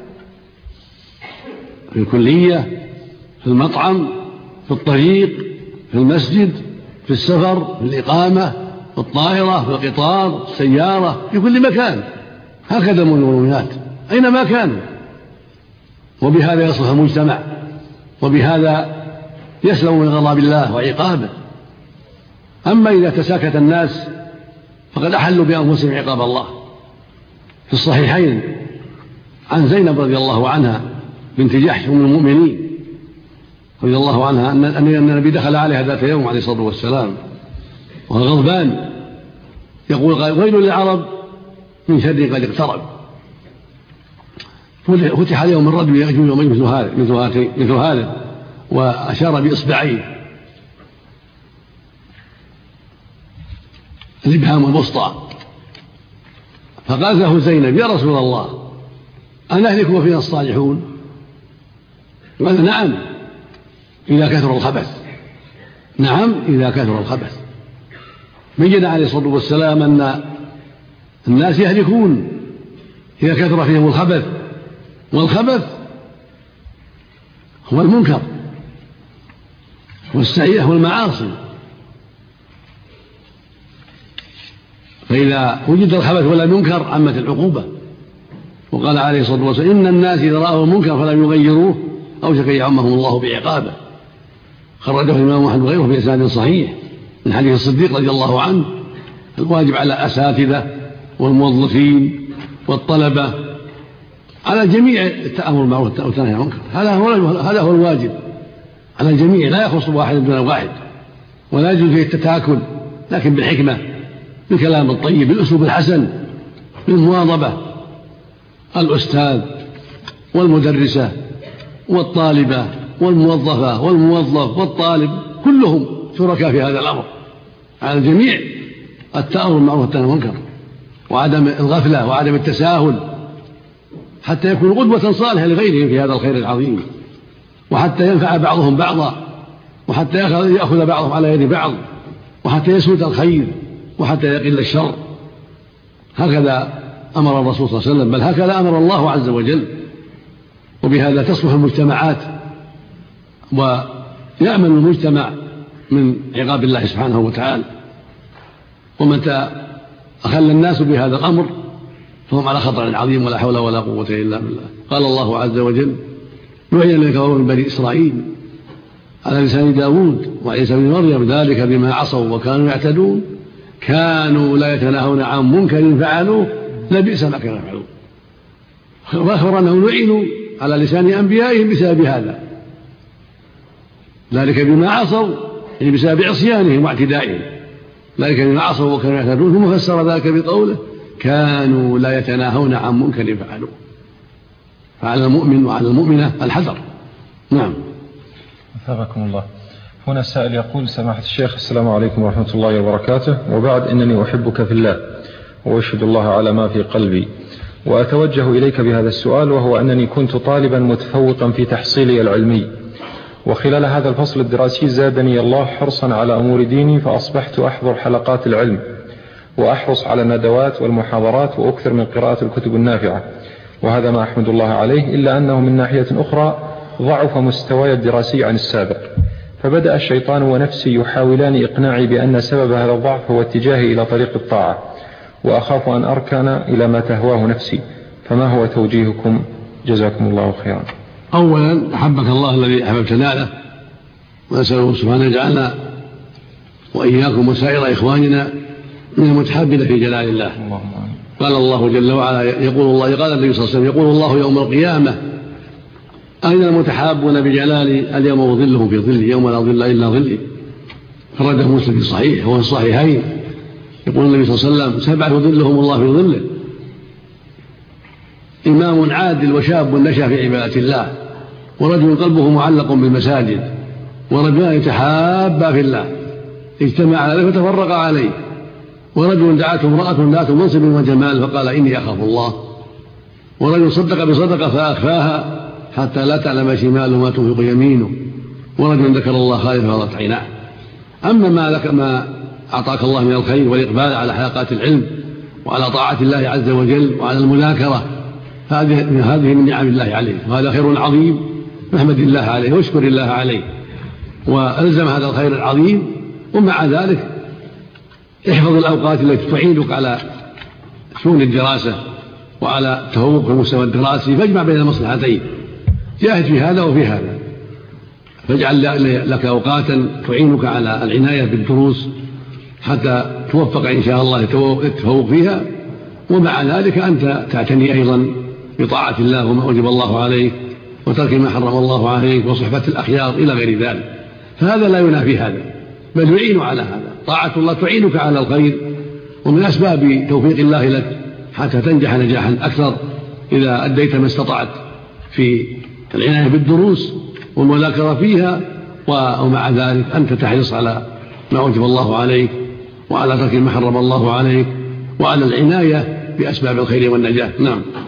في الكلية، في المطعم، في الطريق، في المسجد، في السفر، في الإقامة، في الطائرة، في القطار، في السيارة، في كل مكان. هكذا المؤمنات أينما كانوا، وبهذا يصلح المجتمع، وبهذا يسلم من غضب الله وعقابه. أما إذا تساكت الناس فقد أحلوا بأنفسهم عقاب الله. في الصحيحين عن زينب رضي الله عنها بنت جحش أم المؤمنين رضي الله عنها أن النبي دخل عليها ذات يوم عليه الصلاة والسلام وهو غضبان يقول: ويل للعرب من شر قد اقترب. فتح اليوم الرجل يأجوج ومأجوج مثل هذا مثل هذا وأشار بإصبعيه الإبهام الوسطى، فقالت له زينب: يا رسول الله أنهلك وفينا الصالحون؟ قال: نعم إذا كثر الخبث، نعم إذا كثر الخبث. بين عليه الصلاة والسلام أن الناس يهلكون إذا كثر فيهم الخبث، والخبث هو المنكر والسيئة والمعاصي، فإذا وجد الخبث ولم ينكر عمت العقوبة. وقال عليه الصلاة والسلام: إن الناس إذا رأوا المنكر فلم يغيروه أوشك أن يعمهم الله بعقابه. خرجه الإمام أحمد وغيره بإسناد صحيح من حديث الصديق رضي الله عنه: الواجب على الأساتذة والموظفين والطلبة على الجميع التأمر بالمعروف والنهي عن المنكر، هذا هو الواجب على الجميع، لا يخص واحد دون واحد، ولا يجوز فيه التتاكل، لكن بالحكمة، بالكلام الطيب، بالأسلوب الحسن، بالمواظبة. الأستاذ والمدرسة والطالبة والموظفة والموظف والطالب كلهم شركاء في هذا الأمر، على الجميع التأمر بالمعروف والنهي عن المنكر، وعدم الغفلة وعدم التساهل، حتى يكون قدوة صالحة لغيرهم في هذا الخير العظيم، وحتى ينفع بعضهم بعضا، وحتى يأخذ بعضهم على يد بعض، وحتى يسود الخير، وحتى يقل الشر. هكذا أمر الرسول صلى الله عليه وسلم، بل هكذا أمر الله عز وجل. وبهذا تصلح المجتمعات ويأمن المجتمع من عقاب الله سبحانه وتعالى. ومتى أخل الناس بهذا الأمر فهم على خطر عظيم، ولا حول ولا قوة إلا بالله. قال الله عز وجل: لعن الذين كفروا من بني إسرائيل على لسان داود وعيسى بن مريم ذلك بما عصوا وكانوا يعتدون كانوا لا يتناهون عن منكر فعلوه لبئس ما كانوا يفعلون. وأخبر أنهم لعنوا على لسان أنبيائهم بسبب هذا، ذلك بما عصوا يعني بسبب عصيانهم واعتدائهم، ذلك بما عصوا وكانوا يعتدون. ثم فسر ذلك بقوله: كانوا لا يتناهون عن منكر فعلوه. فعلى المؤمن وعلى المؤمنة الحذر. نعم. أثابكم الله. هنا السائل يقول: سماحة الشيخ، السلام عليكم ورحمة الله وبركاته، وبعد، إنني أحبك في الله وأشهد الله على ما في قلبي، وأتوجه إليك بهذا السؤال، وهو أنني كنت طالبا متفوقا في تحصيلي العلمي، وخلال هذا الفصل الدراسي زادني الله حرصا على أمور ديني، فأصبحت أحضر حلقات العلم وأحرص على الندوات والمحاضرات وأكثر من قراءة الكتب النافعة، وهذا ما أحمد الله عليه، إلا أنه من ناحية أخرى ضعف مستواي الدراسي عن السابق، فبدأ الشيطان ونفسي يحاولان إقناعي بأن سبب هذا الضعف هو اتجاهي إلى طريق الطاعة، وأخاف أن أركن إلى ما تهواه نفسي، فما هو توجيهكم؟ جزاكم الله خيرا. أولا أحبك الله الذي أحببتنا له، ونسأله سبحانه يجعلنا وإياكم وسائر إخواننا من المتحابين في جلال الله. قال الله جل وعلا: يقول الله قال النبي صلى الله عليه وسلم: يقول الله يوم القيامة: أين المتحابون بجلالي؟ اليوم ظلهم في ظلي يوم لا ظل إلا ظلي. خرجه مسلم في الصحيح وهو الصحيحين. يقول النبي صلى الله عليه وسلم: سبعة ظلهم الله في ظله: إمام عادل، وشاب نشأ في عبادة الله، ورجل قلبه معلق بالمساجد، ورجلان يتحابا في الله اجتمع عليه فتفرق عليه، ورجل دعته امرأة ذات منصب وجمال فقال: إني أخاف الله، ورجل صدق بصدقة فأخفاها حتى لا تعلم شماله ما تنفق يمينه، ورجل ذكر الله خالصا ففاضت عيناه. أما ما لك ما أعطاك الله من الخير والإقبال على حلقات العلم وعلى طاعة الله عز وجل وعلى المذاكرة، هذه هذه من نعم الله عليه، وهذا خير عظيم، نحمد الله عليه واشكر الله عليه، وألزم هذا الخير العظيم. ومع ذلك احفظ الأوقات التي تعينك على شؤون الدراسة وعلى التفوق في المستوى الدراسي، فاجمع بين المصلحتين، جاهد في هذا وفي هذا، فاجعل لك أوقاتا تعينك على العناية بالدروس حتى توفق إن شاء الله التفوق فيها، ومع ذلك أنت تعتني أيضا بطاعة الله وما أوجب الله عليك، وترك ما حرم الله عليك، وصحبة الأخيار إلى غير ذلك. فهذا لا ينافي هذا، بل يعين على هذا. طاعة الله تعينك على الخير، ومن أسباب توفيق الله لك حتى تنجح نجاحا أكثر إذا أديت ما استطعت في العناية بالدروس والمذاكرة فيها، ومع ذلك أنت تحرص على ما أوجب الله عليك وعلى ترك ما حرم الله عليك وعلى العناية بأسباب الخير والنجاة. نعم.